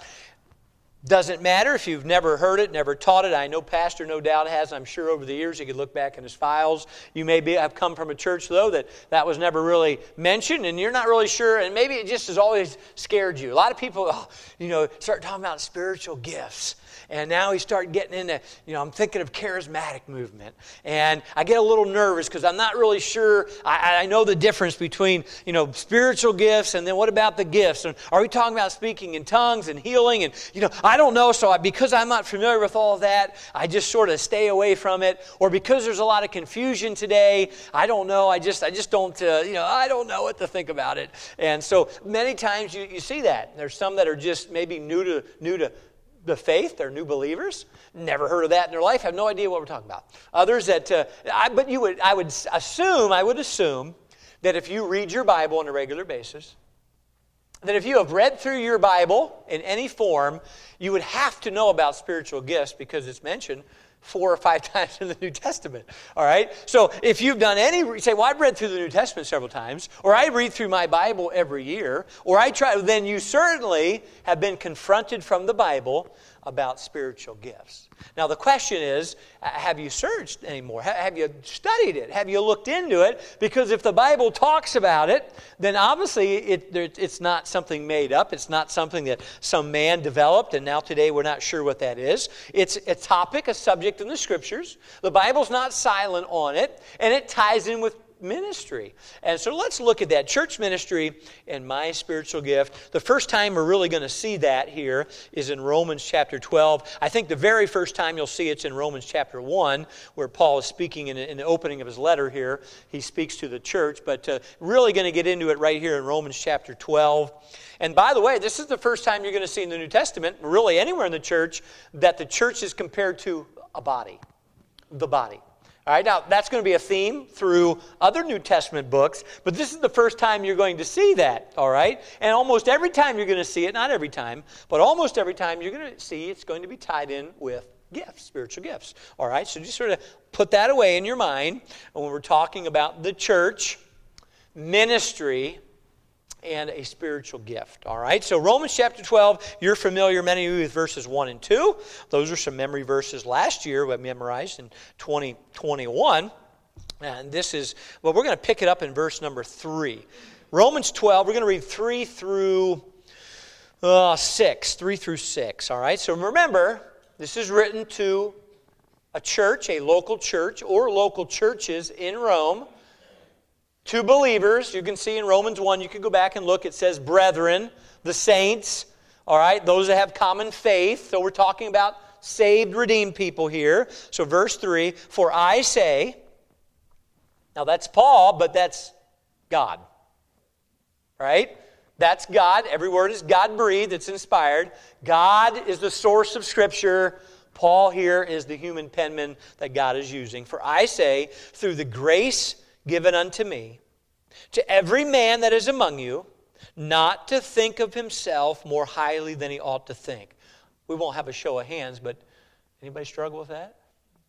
Doesn't matter if you've never heard it, never taught it. I know Pastor no doubt has. I'm sure over the years he could look back in his files. You may be, have come from a church, though, that that was never really mentioned, and you're not really sure, and maybe it just has always scared you. A lot of people, oh, you know, start talking about spiritual gifts. And now we start getting into, you know, I'm thinking of charismatic movement. And I get a little nervous because I'm not really sure. I, I know the difference between, you know, spiritual gifts and then what about the gifts? And are we talking about speaking in tongues and healing? And, you know, I don't know. So I, because I'm not familiar with all of that, I just sort of stay away from it. Or because there's a lot of confusion today, I don't know. I just I just don't, uh, you know, I don't know what to think about it. And so many times you, you see that. There's some that are just maybe new to new to the faith, they're new believers, never heard of that in their life, have no idea what we're talking about. Others that, uh, I, but you would, I would assume, I would assume that if you read your Bible on a regular basis, that if you have read through your Bible in any form, you would have to know about spiritual gifts because it's mentioned four or five times in the New Testament, all right? So if you've done any, you say, well, I've read through the New Testament several times, or I read through my Bible every year, or I try, then you certainly have been confronted from the Bible about spiritual gifts. Now, the question is, have you searched anymore? Have you studied it? Have you looked into it? Because if the Bible talks about it, then obviously it, it's not something made up. It's not something that some man developed, and now today we're not sure what that is. It's a topic, a subject in the Scriptures. The Bible's not silent on it, and it ties in with ministry. And so let's look at that. Church ministry and my spiritual gift. The first time we're really going to see that here is in Romans chapter twelve. I think the very first time you'll see it's in Romans chapter one, where Paul is speaking in, in the opening of his letter here. He speaks to the church, but uh, really going to get into it right here in Romans chapter twelve. And by the way, this is the first time you're going to see in the New Testament, really anywhere in the church, that the church is compared to a body. The body. All right, now that's going to be a theme through other New Testament books, but this is the first time you're going to see that, all right? And almost every time you're going to see it, not every time, but almost every time you're going to see it's going to be tied in with gifts, spiritual gifts, all right? So just sort of put that away in your mind when we're talking about the church, ministry, and a spiritual gift, all right? So Romans chapter twelve, you're familiar, many of you, with verses one and two. Those are some memory verses last year we memorized in twenty twenty-one. And this is, well, we're going to pick it up in verse number three. Romans twelve, we're going to read three through uh, six, three through six, all right? So remember, this is written to a church, a local church, or local churches in Rome. To believers, you can see in Romans one, you can go back and look, it says brethren, the saints, all right, those that have common faith. So we're talking about saved, redeemed people here. So verse three, for I say, now that's Paul, but that's God, right? That's God. Every word is God-breathed. It's inspired. God is the source of Scripture. Paul here is the human penman that God is using. For I say, through the grace given unto me, to every man that is among you, not to think of himself more highly than he ought to think. We won't have a show of hands, but anybody struggle with that?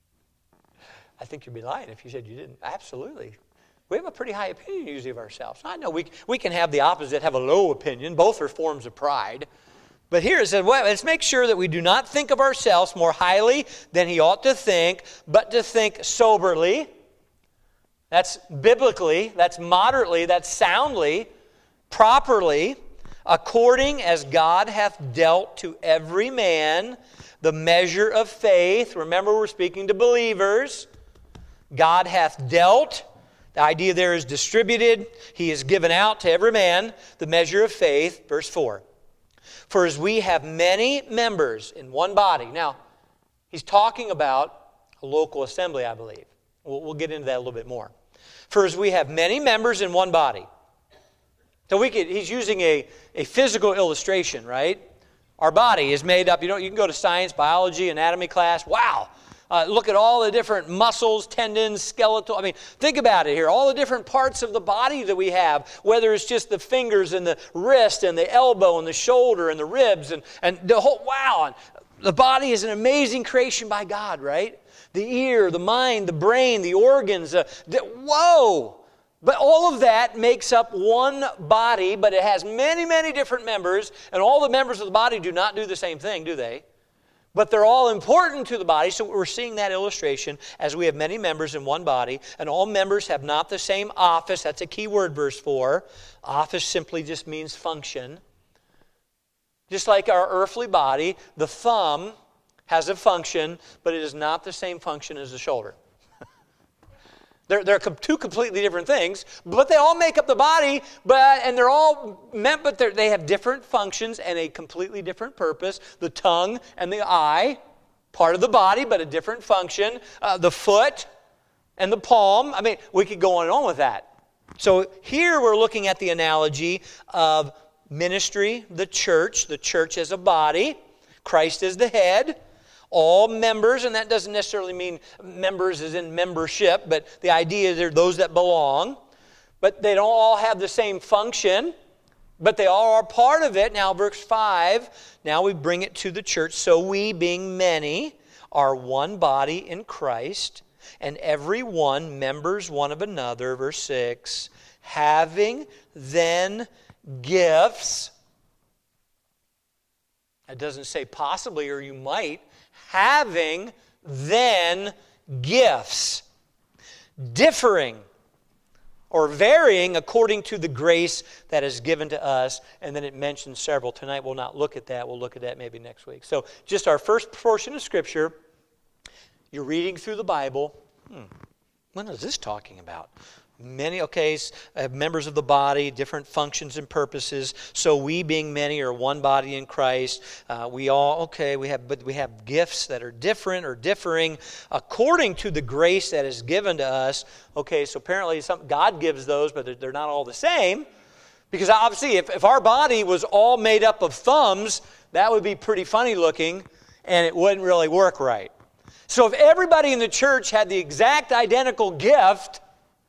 I think you'd be lying if you said you didn't. Absolutely. We have a pretty high opinion usually of ourselves. I know we, we can have the opposite, have a low opinion. Both are forms of pride. But here it says, well, let's make sure that we do not think of ourselves more highly than he ought to think, but to think soberly. That's biblically, that's moderately, that's soundly, properly, according as God hath dealt to every man the measure of faith. Remember, we're speaking to believers. God hath dealt. The idea there is distributed. He has given out to every man the measure of faith. Verse four. For as we have many members in one body. Now, he's talking about a local assembly, I believe. We'll, we'll get into that a little bit more. For as we have many members in one body. So we could, he's using a, a physical illustration, right? Our body is made up. You know, you can go to science, biology, anatomy class. Wow, Uh, look at all the different muscles, tendons, skeletal. I mean, think about it here. All the different parts of the body that we have, whether it's just the fingers and the wrist and the elbow and the shoulder and the ribs and, and the whole, wow. The body is an amazing creation by God, right? The ear, the mind, the brain, the organs. Uh, the, whoa! But all of that makes up one body, but it has many, many different members, and all the members of the body do not do the same thing, do they? But they're all important to the body, so we're seeing that illustration as we have many members in one body, and all members have not the same office. That's a key word, verse four. Office simply just means function. Just like our earthly body, the thumb has a function, but it is not the same function as the shoulder. They're, they're two completely different things, but they all make up the body, but and they're all meant, but they have different functions and a completely different purpose. The tongue and the eye, part of the body, but a different function. Uh, the foot and the palm. I mean, we could go on and on with that. So here we're looking at the analogy of ministry, the church, the church as a body. Christ is the head. All members, and that doesn't necessarily mean members as in membership, but the idea is they're those that belong. But they don't all have the same function, but they all are part of it. Now, verse five, now we bring it to the church. So we, being many, are one body in Christ, and every one members one of another. Verse six, having then gifts. It doesn't say possibly or you might. Having then gifts, differing or varying according to the grace that is given to us. And then it mentions several. Tonight we'll not look at that. We'll look at that maybe next week. So just our first portion of Scripture. You're reading through the Bible. Hmm, what is this talking about? Many, okay, uh, members of the body, different functions and purposes. So we, being many, are one body in Christ. Uh, we all, okay, we have, but we have gifts that are different or differing according to the grace that is given to us. Okay, so apparently some, God gives those, but they're, they're not all the same. Because obviously, if, if our body was all made up of thumbs, that would be pretty funny looking, and it wouldn't really work right. So if everybody in the church had the exact identical gift,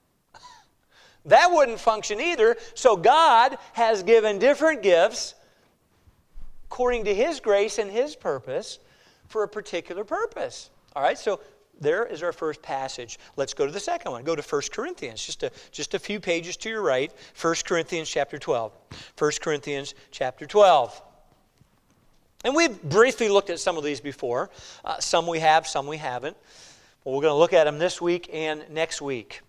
that wouldn't function either. So God has given different gifts according to His grace and His purpose for a particular purpose. All right, so there is our first passage. Let's go to the second one. Go to First Corinthians, just a, just a few pages to your right. First Corinthians chapter twelve. First Corinthians chapter twelve. And we've briefly looked at some of these before. Uh, some we have, some we haven't. Well, we're going to look at them this week and next week.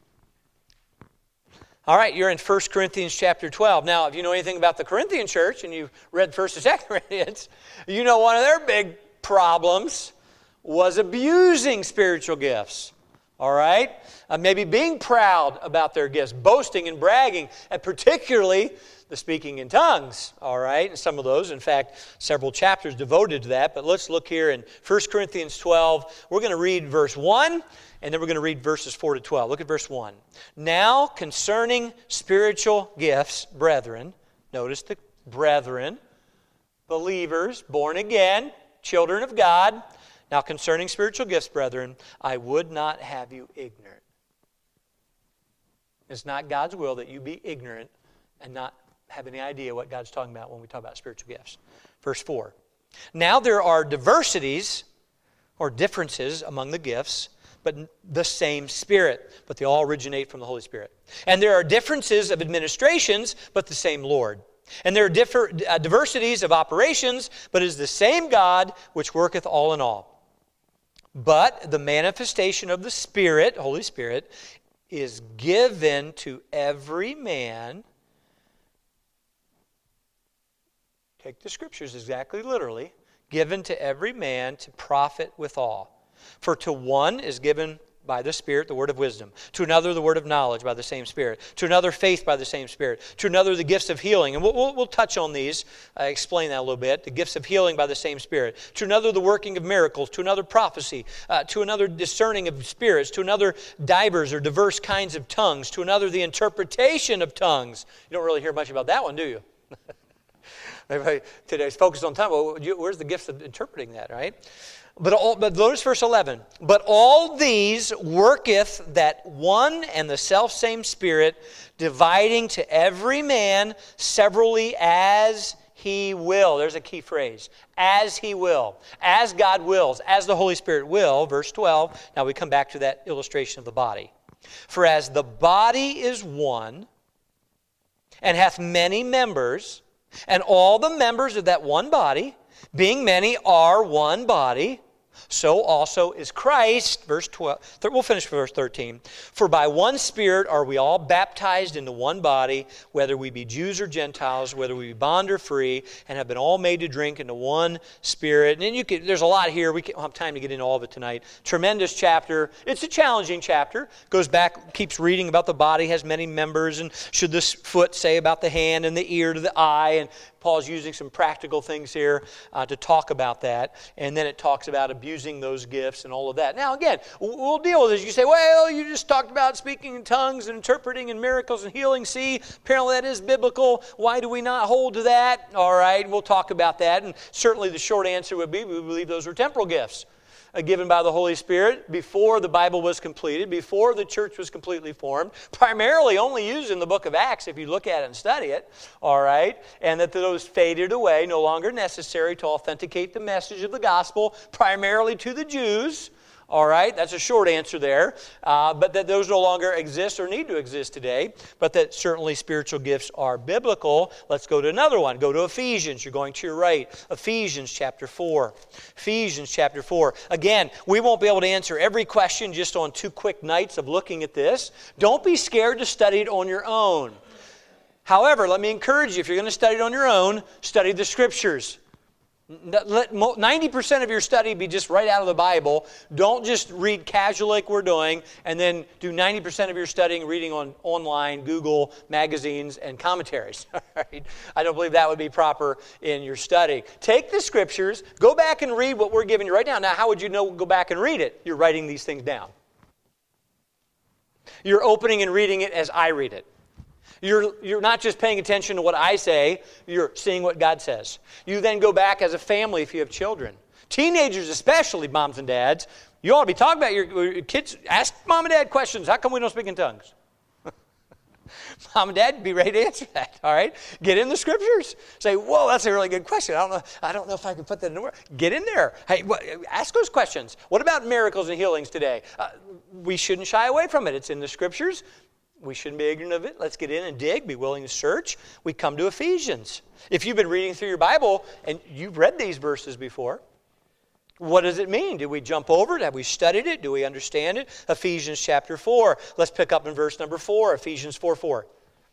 All right, you're in First Corinthians chapter twelve. Now, if you know anything about the Corinthian church, and you've read First and Second Corinthians, you know one of their big problems was abusing spiritual gifts. All right? Uh, maybe being proud about their gifts, boasting and bragging, and particularly the speaking in tongues. All right? And some of those, in fact, several chapters devoted to that. But let's look here in First Corinthians twelve. We're going to read verse one. And then we're going to read verses four to twelve. Look at verse one. Now, concerning spiritual gifts, brethren, notice the brethren, believers, born again, children of God. Now, concerning spiritual gifts, brethren, I would not have you ignorant. It's not God's will that you be ignorant and not have any idea what God's talking about when we talk about spiritual gifts. Verse four. Now there are diversities or differences among the gifts, but the same Spirit, but they all originate from the Holy Spirit. And there are differences of administrations, but the same Lord. And there are differ, uh, diversities of operations, but it is the same God which worketh all in all. But the manifestation of the Spirit, Holy Spirit, is given to every man. Take the Scriptures exactly literally. Given to every man to profit withal. For to one is given by the Spirit the word of wisdom, to another the word of knowledge by the same Spirit, to another faith by the same Spirit, to another the gifts of healing. And we'll, we'll, we'll touch on these, uh, explain that a little bit. The gifts of healing by the same Spirit, to another the working of miracles, to another prophecy, uh, to another discerning of spirits, to another divers or diverse kinds of tongues, to another the interpretation of tongues. You don't really hear much about that one, do you? Everybody today's focused on tongues. Well, where's the gifts of interpreting that, right? But, all, but notice verse eleven. But all these worketh that one and the selfsame Spirit, dividing to every man severally as He will. There's a key phrase. As He will. As God wills. As the Holy Spirit will. Verse twelve. Now we come back to that illustration of the body. For as the body is one, and hath many members, and all the members of that one body, being many, are one body, so also is Christ. Verse twelve. We'll finish with verse thirteen. For by one Spirit are we all baptized into one body, whether we be Jews or Gentiles, whether we be bond or free, and have been all made to drink into one Spirit. And then you could, there's a lot here. We don't have time to get into all of it tonight. Tremendous chapter. It's a challenging chapter. Goes back, keeps reading about the body, has many members, and should this foot say about the hand, and the ear to the eye, and Paul's using some practical things here uh, to talk about that. And then it talks about abusing those gifts and all of that. Now, again, we'll deal with this. You say, well, you just talked about speaking in tongues and interpreting and miracles and healing. See, apparently that is biblical. Why do we not hold to that? All right, we'll talk about that. And certainly the short answer would be we believe those are temporal gifts. Uh, given by the Holy Spirit before the Bible was completed, before the church was completely formed, primarily only used in the book of Acts if you look at it and study it, all right, and that those faded away, no longer necessary to authenticate the message of the gospel, primarily to the Jews. All right, that's a short answer there. Uh, but that those no longer exist or need to exist today. But that certainly spiritual gifts are biblical. Let's go to another one. Go to Ephesians. You're going to your right. Ephesians chapter four. Ephesians chapter four. Again, we won't be able to answer every question just on two quick nights of looking at this. Don't be scared to study it on your own. However, let me encourage you, if you're going to study it on your own, study the Scriptures. Let ninety percent of your study be just right out of the Bible. Don't just read casual like we're doing and then do ninety percent of your studying reading on online, Google, magazines, and commentaries. All right? I don't believe that would be proper in your study. Take the Scriptures, go back and read what we're giving you right now. Now, how would you know go back and read it? You're writing these things down. You're opening and reading it as I read it. You're, you're not just paying attention to what I say, you're seeing what God says. You then go back as a family if you have children. Teenagers especially, moms and dads, you ought to be talking about your, your kids. Ask mom and dad questions. How come we don't speak in tongues? Mom and dad, be ready to answer that, all right? Get in the Scriptures. Say, whoa, that's a really good question. I don't know I don't know if I can put that in words. Get in there. Hey, what, ask those questions. What about miracles and healings today? Uh, we shouldn't shy away from it. It's in the Scriptures. We shouldn't be ignorant of it. Let's get in and dig, be willing to search. We come to Ephesians. If you've been reading through your Bible and you've read these verses before, what does it mean? Did we jump over it? Have we studied it? Do we understand it? Ephesians chapter four. Let's pick up in verse number four, Ephesians four four.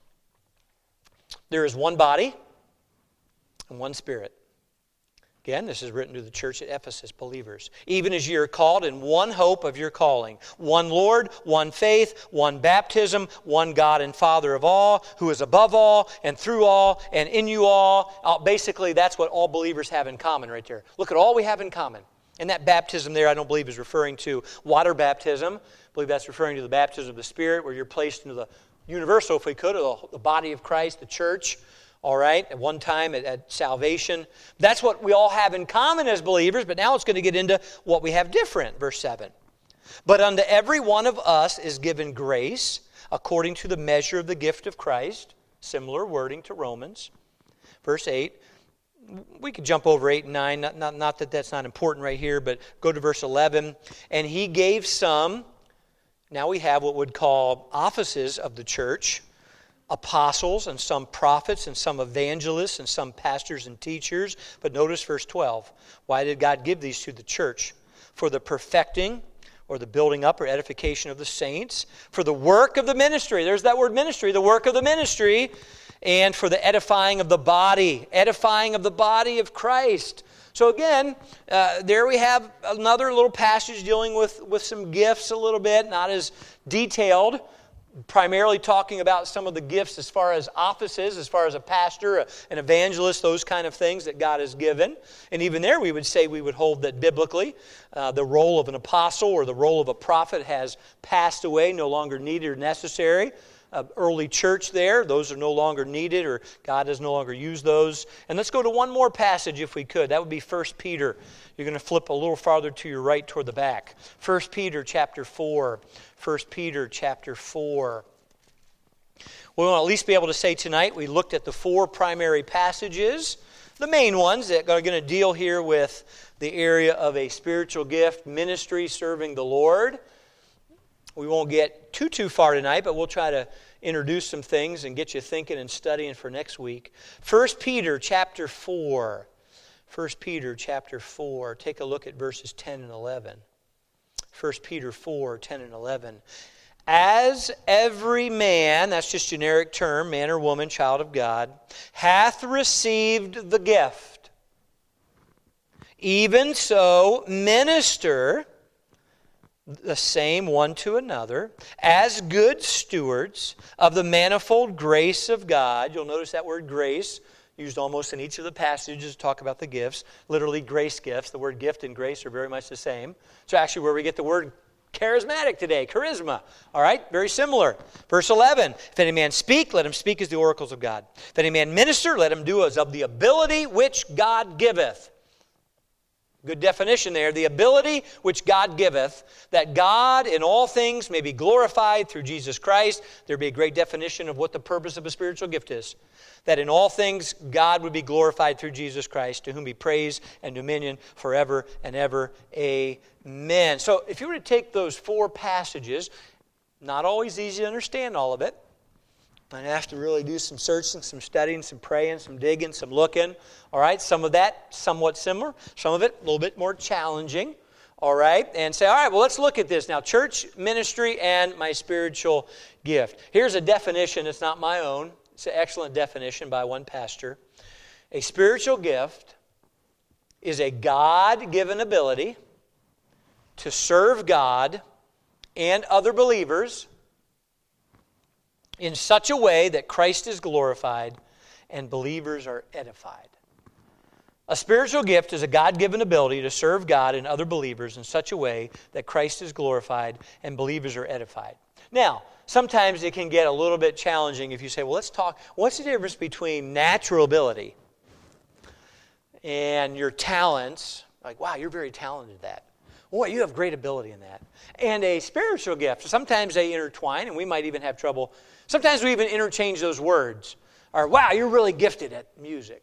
There is one body and one Spirit. Again, this is written to the church at Ephesus, believers. Even as ye are called in one hope of your calling. One Lord, one faith, one baptism, one God and Father of all, who is above all and through all and in you all. Uh, basically, that's what all believers have in common right there. Look at all we have in common. And that baptism there, I don't believe, is referring to water baptism. I believe that's referring to the baptism of the Spirit, where you're placed into the universal, if we could, or the, the body of Christ, the church. All right, at one time at, at salvation. That's what we all have in common as believers, but now it's going to get into what we have different. Verse seven. But unto every one of us is given grace according to the measure of the gift of Christ. Similar wording to Romans. Verse eight. We could jump over eight and nine. Not, not, not that that's not important right here, but go to verse eleven. And he gave some, now we have what we'd call offices of the church. Apostles and some prophets and some evangelists and some pastors and teachers. But notice verse twelve. Why did God give these to the church? For the perfecting or the building up or edification of the saints. For the work of the ministry. There's that word ministry. The work of the ministry. And for the edifying of the body. Edifying of the body of Christ. So again, uh, there we have another little passage dealing with, with some gifts a little bit. Not as detailed. Primarily talking about some of the gifts as far as offices, as far as a pastor, an evangelist, those kind of things that God has given. And even there we would say we would hold that biblically uh, the role of an apostle or the role of a prophet has passed away, no longer needed or necessary. uh, early church there. Those are no longer needed, or God does no longer use those. And let's go to one more passage if we could. That would be First Peter. You're going to flip a little farther to your right toward the back. First Peter chapter four. First Peter chapter four. We want to at least be able to say tonight we looked at the four primary passages, the main ones that are going to deal here with the area of a spiritual gift, ministry, serving the Lord. We won't get too, too far tonight, but we'll try to introduce some things and get you thinking and studying for next week. First Peter chapter four. First Peter chapter four. Take a look at verses ten and eleven. First Peter four, ten and eleven. As every man, that's just generic term, man or woman, child of God, hath received the gift, even so minister the same one to another, as good stewards of the manifold grace of God. You'll notice that word grace, used almost in each of the passages to talk about the gifts. Literally grace gifts. The word gift and grace are very much the same. It's actually where we get the word charismatic today, charisma. All right, very similar. Verse eleven, if any man speak, let him speak as the oracles of God. If any man minister, let him do as of the ability which God giveth. Good definition there. The ability which God giveth, that God in all things may be glorified through Jesus Christ. There'd be a great definition of what the purpose of a spiritual gift is. That in all things God would be glorified through Jesus Christ, to whom be praise and dominion forever and ever. Amen. So if you were to take those four passages, not always easy to understand all of it. I have to really do some searching, some studying, some praying, some digging, some looking. All right, some of that somewhat similar. Some of it a little bit more challenging. All right, and say, all right, well, let's look at this now. Church, ministry, and my spiritual gift. Here's a definition. It's not my own. It's an excellent definition by one pastor. A spiritual gift is a God-given ability to serve God and other believers in such a way that Christ is glorified and believers are edified. A spiritual gift is a God-given ability to serve God and other believers in such a way that Christ is glorified and believers are edified. Now, sometimes it can get a little bit challenging if you say, well, let's talk, what's the difference between natural ability and your talents? Like, wow, you're very talented at that. Boy, you have great ability in that. And a spiritual gift. Sometimes they intertwine, and we might even have trouble. Sometimes we even interchange those words. Or, wow, you're really gifted at music.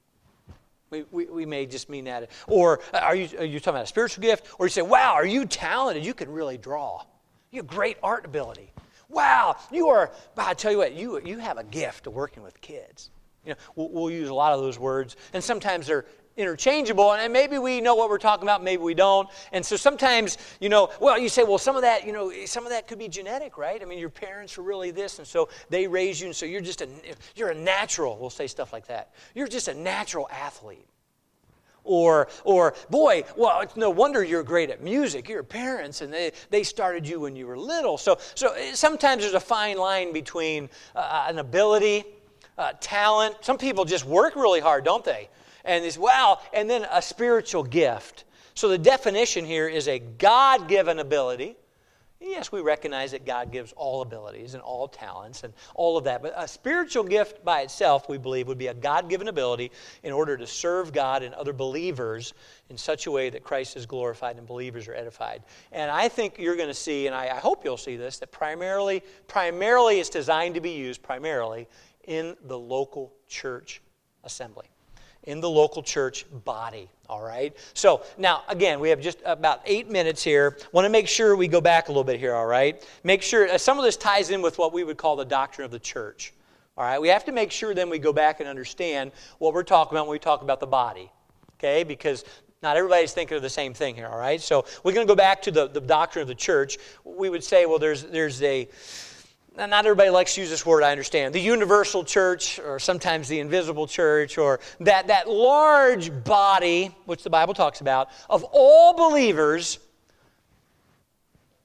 We, we, we may just mean that. Or, are you, are you talking about a spiritual gift? Or you say, wow, are you talented? You can really draw. You have great art ability. Wow, you are, I tell you what, you, you have a gift of working with kids. You know, we'll, we'll use a lot of those words. And sometimes they're interchangeable, and maybe we know what we're talking about, maybe we don't. And so sometimes, you know, well, you say, well, some of that, you know, some of that could be genetic, right? I mean, your parents were really this, and so they raised you, and so you're just a, you're a natural, we'll say stuff like that. You're just a natural athlete. Or, or boy, well, it's no wonder you're great at music. Your parents, and they, they started you when you were little. So, so sometimes there's a fine line between uh, an ability, uh, talent. Some people just work really hard, don't they? And this, wow, and then a spiritual gift. So the definition here is a God-given ability. Yes, we recognize that God gives all abilities and all talents and all of that. But a spiritual gift by itself, we believe, would be a God-given ability in order to serve God and other believers in such a way that Christ is glorified and believers are edified. And I think you're going to see, and I, I hope you'll see this, that primarily, primarily it's designed to be used primarily in the local church assembly. In the local church body, all right? So, now, again, we have just about eight minutes here. Want to make sure we go back a little bit here, all right? Make sure, uh, some of this ties in with what we would call the doctrine of the church, all right? We have to make sure then we go back and understand what we're talking about when we talk about the body, okay? Because not everybody's thinking of the same thing here, all right? So, we're going to go back to the, the doctrine of the church. We would say, well, there's there's a... Now, not everybody likes to use this word, I understand. The universal church, or sometimes the invisible church, or that, that large body, which the Bible talks about, of all believers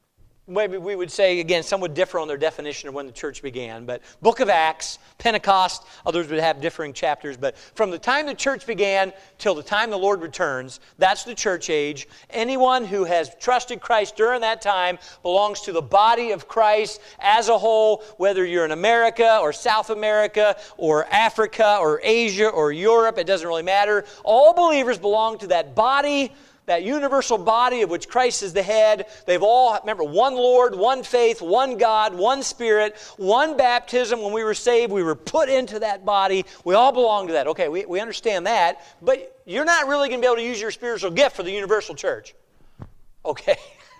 maybe we would say, again, some would differ on their definition of when the church began, but Book of Acts, Pentecost, others would have differing chapters, but from the time the church began till the time the Lord returns, that's the church age. Anyone who has trusted Christ during that time belongs to the body of Christ as a whole, whether you're in America or South America or Africa or Asia or Europe, it doesn't really matter. All believers belong to that body, that universal body of which Christ is the head. They've all, remember, one Lord, one faith, one God, one Spirit, one baptism. When we were saved, we were put into that body. We all belong to that. Okay, we, we understand that, but you're not really going to be able to use your spiritual gift for the universal church. Okay.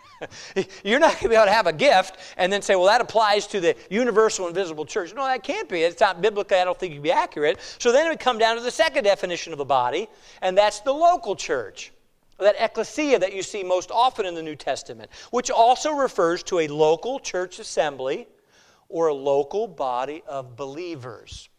You're not going to be able to have a gift and then say, well, that applies to the universal invisible church. No, that can't be. It's not biblically, I don't think it can be accurate. So then it would come down to the second definition of the body, and that's the local church. That ecclesia that you see most often in the New Testament, which also refers to a local church assembly or a local body of believers.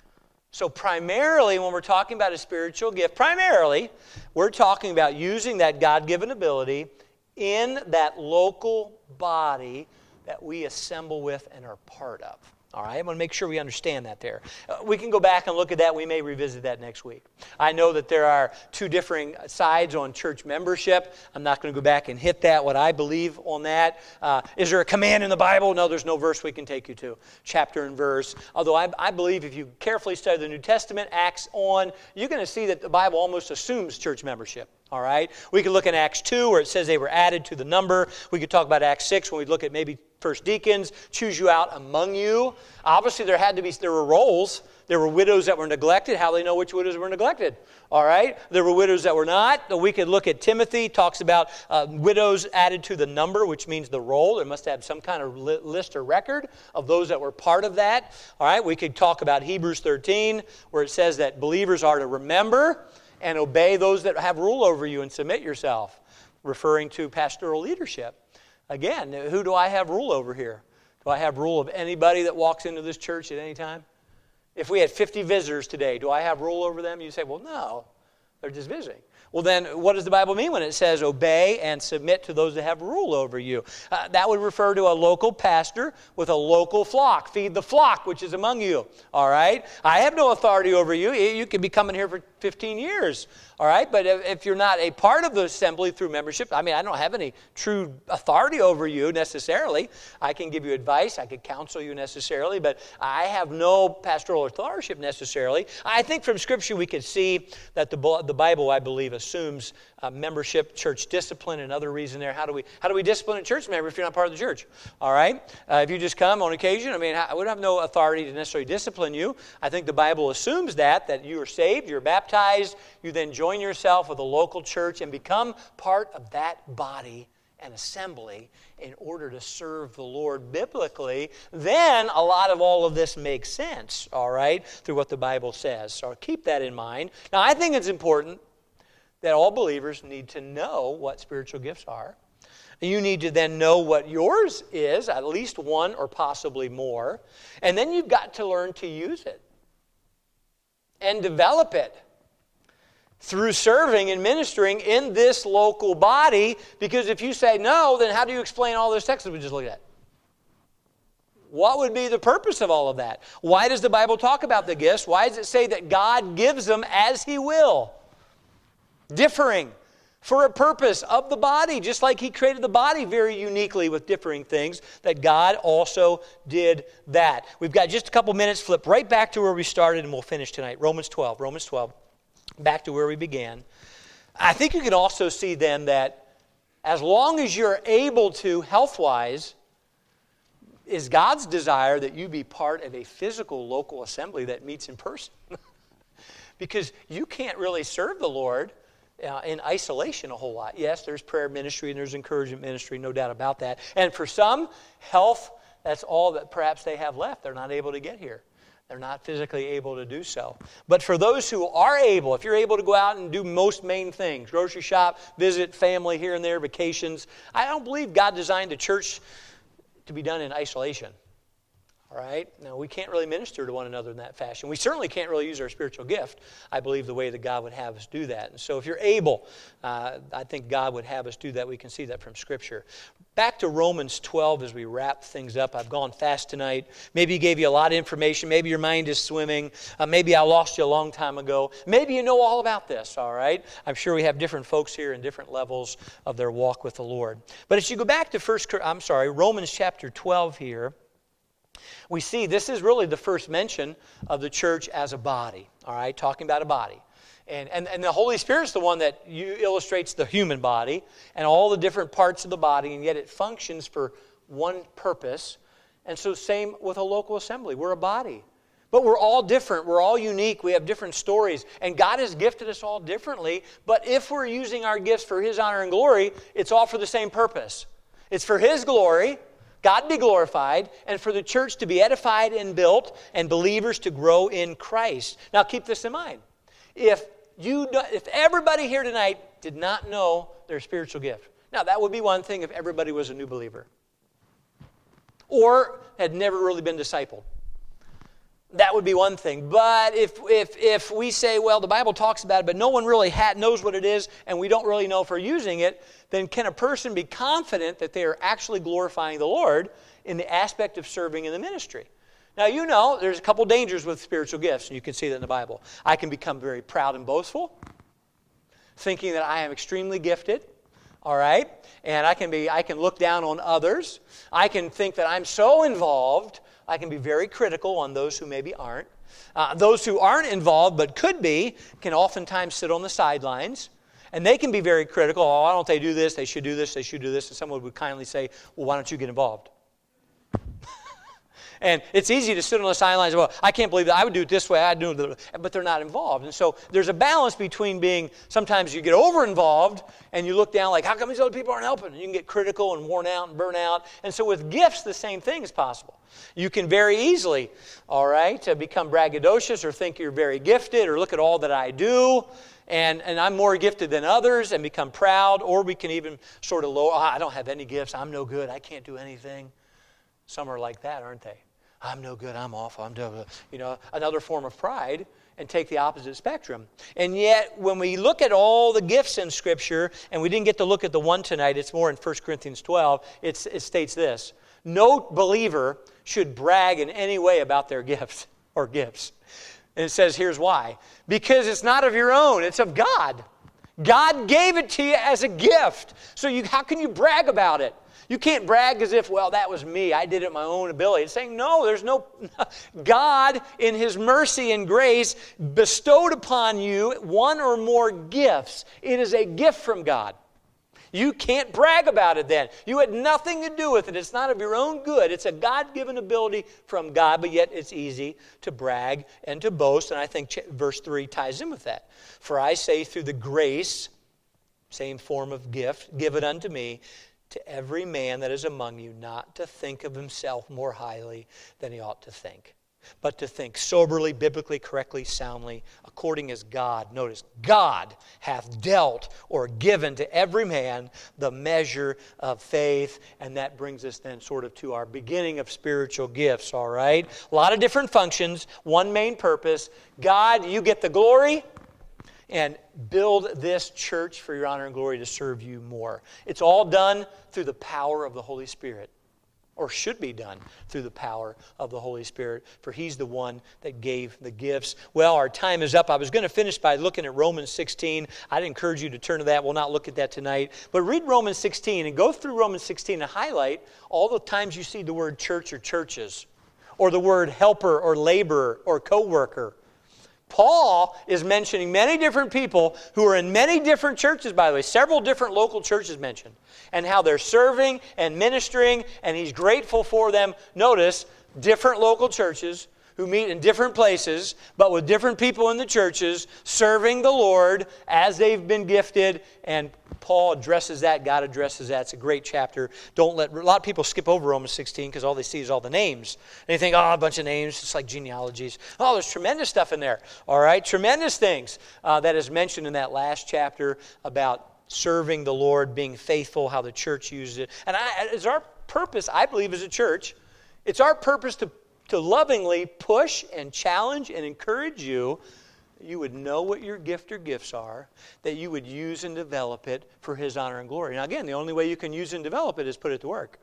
So primarily, when we're talking about a spiritual gift, primarily, we're talking about using that God-given ability in that local body that we assemble with and are part of. All right, I want to make sure we understand that there. Uh, we can go back and look at that. We may revisit that next week. I know that there are two differing sides on church membership. I'm not going to go back and hit that, what I believe on that. Uh, is there a command in the Bible? No, there's no verse we can take you to, chapter and verse. Although I, I believe if you carefully study the New Testament, Acts on, you're going to see that the Bible almost assumes church membership. All right? We could look at Acts two where it says they were added to the number. We could talk about Acts six when we look at maybe first deacons, choose you out among you. Obviously, there had to be, there were roles. There were widows that were neglected. How do they know which widows were neglected? All right? There were widows that were not. We could look at Timothy, talks about uh, widows added to the number, which means the roll. There must have some kind of li- list or record of those that were part of that. All right? We could talk about Hebrews thirteen, where it says that believers are to remember and obey those that have rule over you and submit yourself, referring to pastoral leadership. Again, who do I have rule over here? Do I have rule of anybody that walks into this church at any time? If we had fifty visitors today, do I have rule over them? You say, well, no, they're just visiting. Well, then what does the Bible mean when it says obey and submit to those that have rule over you? Uh, that would refer to a local pastor with a local flock. Feed the flock which is among you. All right? I have no authority over you. You could be coming here for fifteen years. All right? But if, if you're not a part of the assembly through membership, I mean, I don't have any true authority over you necessarily. I can give you advice. I could counsel you necessarily. But I have no pastoral authorship necessarily. I think from Scripture we could see that the, the Bible, I believe, assumes uh, membership, church discipline, and other reason there. How do we how do we discipline a church member if you're not part of the church? All right? Uh, if you just come on occasion, I mean, I would have no authority to necessarily discipline you. I think the Bible assumes that, that you are saved, you're baptized, you then join yourself with a local church and become part of that body and assembly in order to serve the Lord biblically. Then a lot of all of this makes sense, all right, through what the Bible says. So keep that in mind. Now, I think it's important that all believers need to know what spiritual gifts are. You need to then know what yours is, at least one or possibly more. And then you've got to learn to use it and develop it through serving and ministering in this local body. Because if you say no, then how do you explain all those texts we just looked at? What would be the purpose of all of that? Why does the Bible talk about the gifts? Why does it say that God gives them as He will? Differing for a purpose of the body, just like He created the body very uniquely with differing things, that God also did that. We've got just a couple minutes, flip right back to where we started and we'll finish tonight. Romans twelve, Romans twelve, back to where we began. I think you can also see then that as long as you're able to, health-wise, is God's desire that you be part of a physical local assembly that meets in person. Because you can't really serve the Lord Uh, in isolation a whole lot. Yes, there's prayer ministry and there's encouragement ministry, no doubt about that. And for some, health, that's all that perhaps they have left. They're not able to get here. They're not physically able to do so. But for those who are able, if you're able to go out and do most main things, grocery shop, visit family here and there, vacations, I don't believe God designed the church to be done in isolation. All right? Now, we can't really minister to one another in that fashion. We certainly can't really use our spiritual gift, I believe, the way that God would have us do that. And so if you're able, uh, I think God would have us do that. We can see that from Scripture. Back to Romans twelve as we wrap things up. I've gone fast tonight. Maybe he gave you a lot of information. Maybe your mind is swimming. Uh, maybe I lost you a long time ago. Maybe you know all about this, all right? I'm sure we have different folks here in different levels of their walk with the Lord. But as you go back to first, I'm sorry, Romans chapter twelve here, we see this is really the first mention of the church as a body, all right, talking about a body. And, and, and the Holy Spirit's the one that you, illustrates the human body and all the different parts of the body, and yet it functions for one purpose. And so same with a local assembly. We're a body. But we're all different. We're all unique. We have different stories. And God has gifted us all differently. But if we're using our gifts for His honor and glory, it's all for the same purpose. It's for His glory, God be glorified, and for the church to be edified and built, and believers to grow in Christ. Now keep this in mind. If you, if everybody here tonight did not know their spiritual gift, now that would be one thing if everybody was a new believer or had never really been discipled. That would be one thing. But if if if we say, well, the Bible talks about it, but no one really ha- knows what it is, and we don't really know if we're using it, then can a person be confident that they are actually glorifying the Lord in the aspect of serving in the ministry? Now, you know, there's a couple dangers with spiritual gifts, and you can see that in the Bible. I can become very proud and boastful, thinking that I am extremely gifted, all right? And I can be, I can look down on others. I can think that I'm so involved. I can be very critical on those who maybe aren't. Uh, those who aren't involved but could be can oftentimes sit on the sidelines. And they can be very critical. Oh, why don't they do this? They should do this. They should do this. And someone would kindly say, well, why don't you get involved? And it's easy to sit on the sidelines. Well, I can't believe that. I would do it this way. I'd do it, but they're not involved. And so there's a balance between being, sometimes you get over-involved and you look down like, how come these other people aren't helping? And you can get critical and worn out and burn out. And so with gifts, the same thing is possible. You can very easily, all right, uh, become braggadocious or think you're very gifted or look at all that I do. And, and I'm more gifted than others and become proud. Or we can even sort of lower, oh, I don't have any gifts. I'm no good. I can't do anything. Some are like that, aren't they? I'm no good, I'm awful, I'm doing, you know, another form of pride, and take the opposite spectrum. And yet, when we look at all the gifts in Scripture, and we didn't get to look at the one tonight, it's more in First Corinthians twelve, it's, it states this: no believer should brag in any way about their gifts or gifts. And it says, here's why. Because it's not of your own, it's of God. God gave it to you as a gift. So you, how can you brag about it? You can't brag as if, well, that was me. I did it my own ability. It's saying, no, there's no... God, in His mercy and grace, bestowed upon you one or more gifts. It is a gift from God. You can't brag about it then. You had nothing to do with it. It's not of your own good. It's a God-given ability from God, but yet it's easy to brag and to boast. And I think verse three ties in with that. For I say through the grace, same form of gift, give it unto me, to every man that is among you, not to think of himself more highly than he ought to think, but to think soberly, biblically, correctly, soundly, according as God, notice, God hath dealt or given to every man the measure of faith. And that brings us then sort of to our beginning of spiritual gifts, all right? A lot of different functions, one main purpose. God, you get the glory, and build this church for your honor and glory to serve you more. It's all done through the power of the Holy Spirit, or should be done through the power of the Holy Spirit, for He's the one that gave the gifts. Well, our time is up. I was going to finish by looking at Romans sixteen. I'd encourage you to turn to that. We'll not look at that tonight. But read Romans sixteen and go through Romans sixteen and highlight all the times you see the word church or churches, or the word helper or laborer or co-worker. Paul is mentioning many different people who are in many different churches, by the way, several different local churches mentioned, and how they're serving and ministering, and he's grateful for them. Notice, different local churches who meet in different places, but with different people in the churches, serving the Lord as they've been gifted, and Paul addresses that, God addresses that. It's a great chapter. Don't let, a lot of people skip over Romans sixteen because all they see is all the names. And they think, oh, a bunch of names, it's like genealogies. Oh, there's tremendous stuff in there. All right, tremendous things uh, that is mentioned in that last chapter about serving the Lord, being faithful, how the church uses it. And I, it's our purpose, I believe, as a church, it's our purpose to to lovingly push and challenge and encourage you, you would know what your gift or gifts are, that you would use and develop it for His honor and glory. Now again, the only way you can use and develop it is put it to work.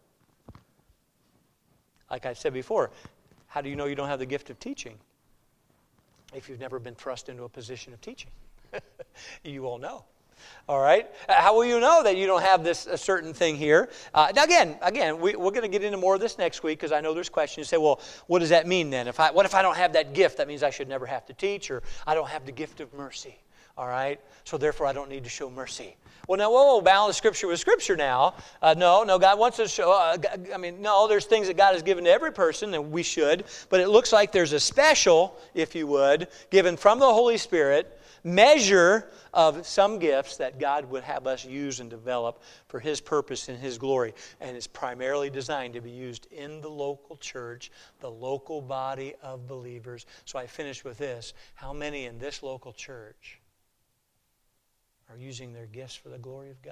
Like I said before, how do you know you don't have the gift of teaching? If you've never been thrust into a position of teaching. You won't know. All right? How will you know that you don't have this a certain thing here? Uh, now again, again, we, we're going to get into more of this next week because I know there's questions. You say, well, what does that mean then? If I, what if I don't have that gift? That means I should never have to teach, or I don't have the gift of mercy. All right? So therefore I don't need to show mercy. Well, now, whoa, whoa, balance Scripture with Scripture now. Uh, no, no, God wants us to show, uh, I mean, no, there's things that God has given to every person, and we should, but it looks like there's a special, if you would, given from the Holy Spirit, measure of some gifts that God would have us use and develop for His purpose and His glory. And it's primarily designed to be used in the local church, the local body of believers. So I finish with this. How many in this local church are using their gifts for the glory of God?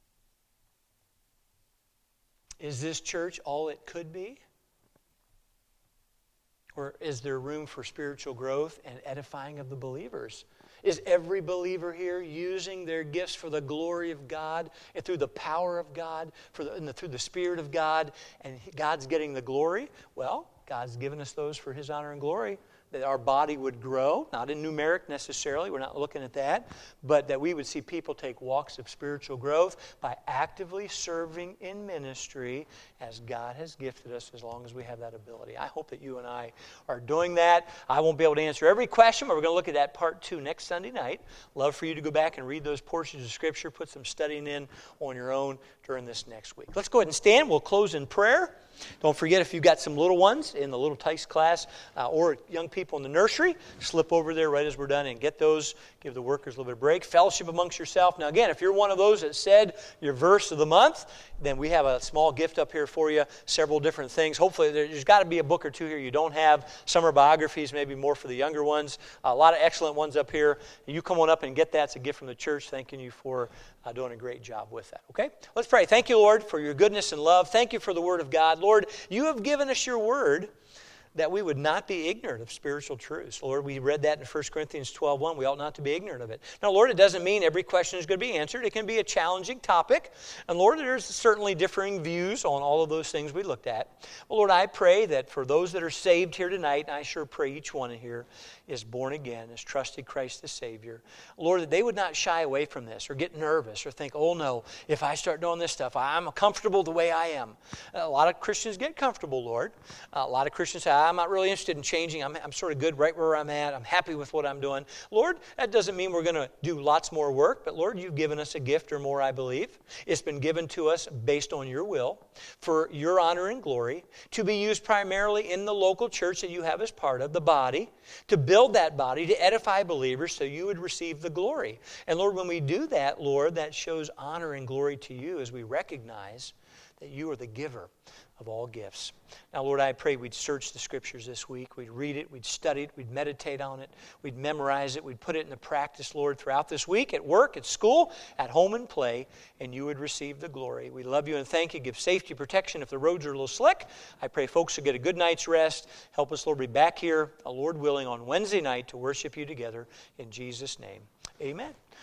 Is this church all it could be? Or is there room for spiritual growth and edifying of the believers? Is every believer here using their gifts for the glory of God and through the power of God, for the, and the, through the Spirit of God, and God's getting the glory? Well, God's given us those for His honor and glory, that our body would grow, not in numeric necessarily, we're not looking at that, but that we would see people take walks of spiritual growth by actively serving in ministry as God has gifted us, as long as we have that ability. I hope that you and I are doing that. I won't be able to answer every question, but we're going to look at that part two next Sunday night. Love for you to go back and read those portions of Scripture, put some studying in on your own during this next week. Let's go ahead and stand. We'll close in prayer. Don't forget, if you've got some little ones in the Little Tikes class uh, or young people in the nursery, slip over there right as we're done and get those. Give the workers a little bit of break. Fellowship amongst yourself. Now again, if you're one of those that said your verse of the month, then we have a small gift up here for you, several different things. Hopefully there's got to be a book or two here you don't have. Summer biographies, maybe more for the younger ones. A lot of excellent ones up here. You come on up and get that. It's a gift from the church. Thanking you for uh, doing a great job with that. Okay? Let's pray. Thank you, Lord, for your goodness and love. Thank you for the Word of God. Lord, you have given us your Word that we would not be ignorant of spiritual truths. Lord, we read that in First Corinthians twelve one. We ought not to be ignorant of it. Now, Lord, it doesn't mean every question is going to be answered. It can be a challenging topic. And Lord, there's certainly differing views on all of those things we looked at. Well, Lord, I pray that for those that are saved here tonight, and I sure pray each one in here is born again, has trusted Christ the Savior. Lord, that they would not shy away from this or get nervous or think, oh no, if I start doing this stuff, I'm comfortable the way I am. A lot of Christians get comfortable, Lord. A lot of Christians say, I'm not really interested in changing. I'm, I'm sort of good right where I'm at. I'm happy with what I'm doing. Lord, that doesn't mean we're going to do lots more work, but Lord, you've given us a gift or more, I believe. It's been given to us based on your will for your honor and glory to be used primarily in the local church that you have as part of, the body, to build that body, to edify believers so you would receive the glory. And Lord, when we do that, Lord, that shows honor and glory to you as we recognize that you are the giver of all gifts. Now, Lord, I pray we'd search the Scriptures this week. We'd read it, we'd study it, we'd meditate on it, we'd memorize it, we'd put it into practice, Lord, throughout this week, at work, at school, at home and play, and you would receive the glory. We love you and thank you. Give safety, protection if the roads are a little slick. I pray folks will get a good night's rest. Help us, Lord, be back here, Lord willing, on Wednesday night to worship you together. In Jesus' name, amen.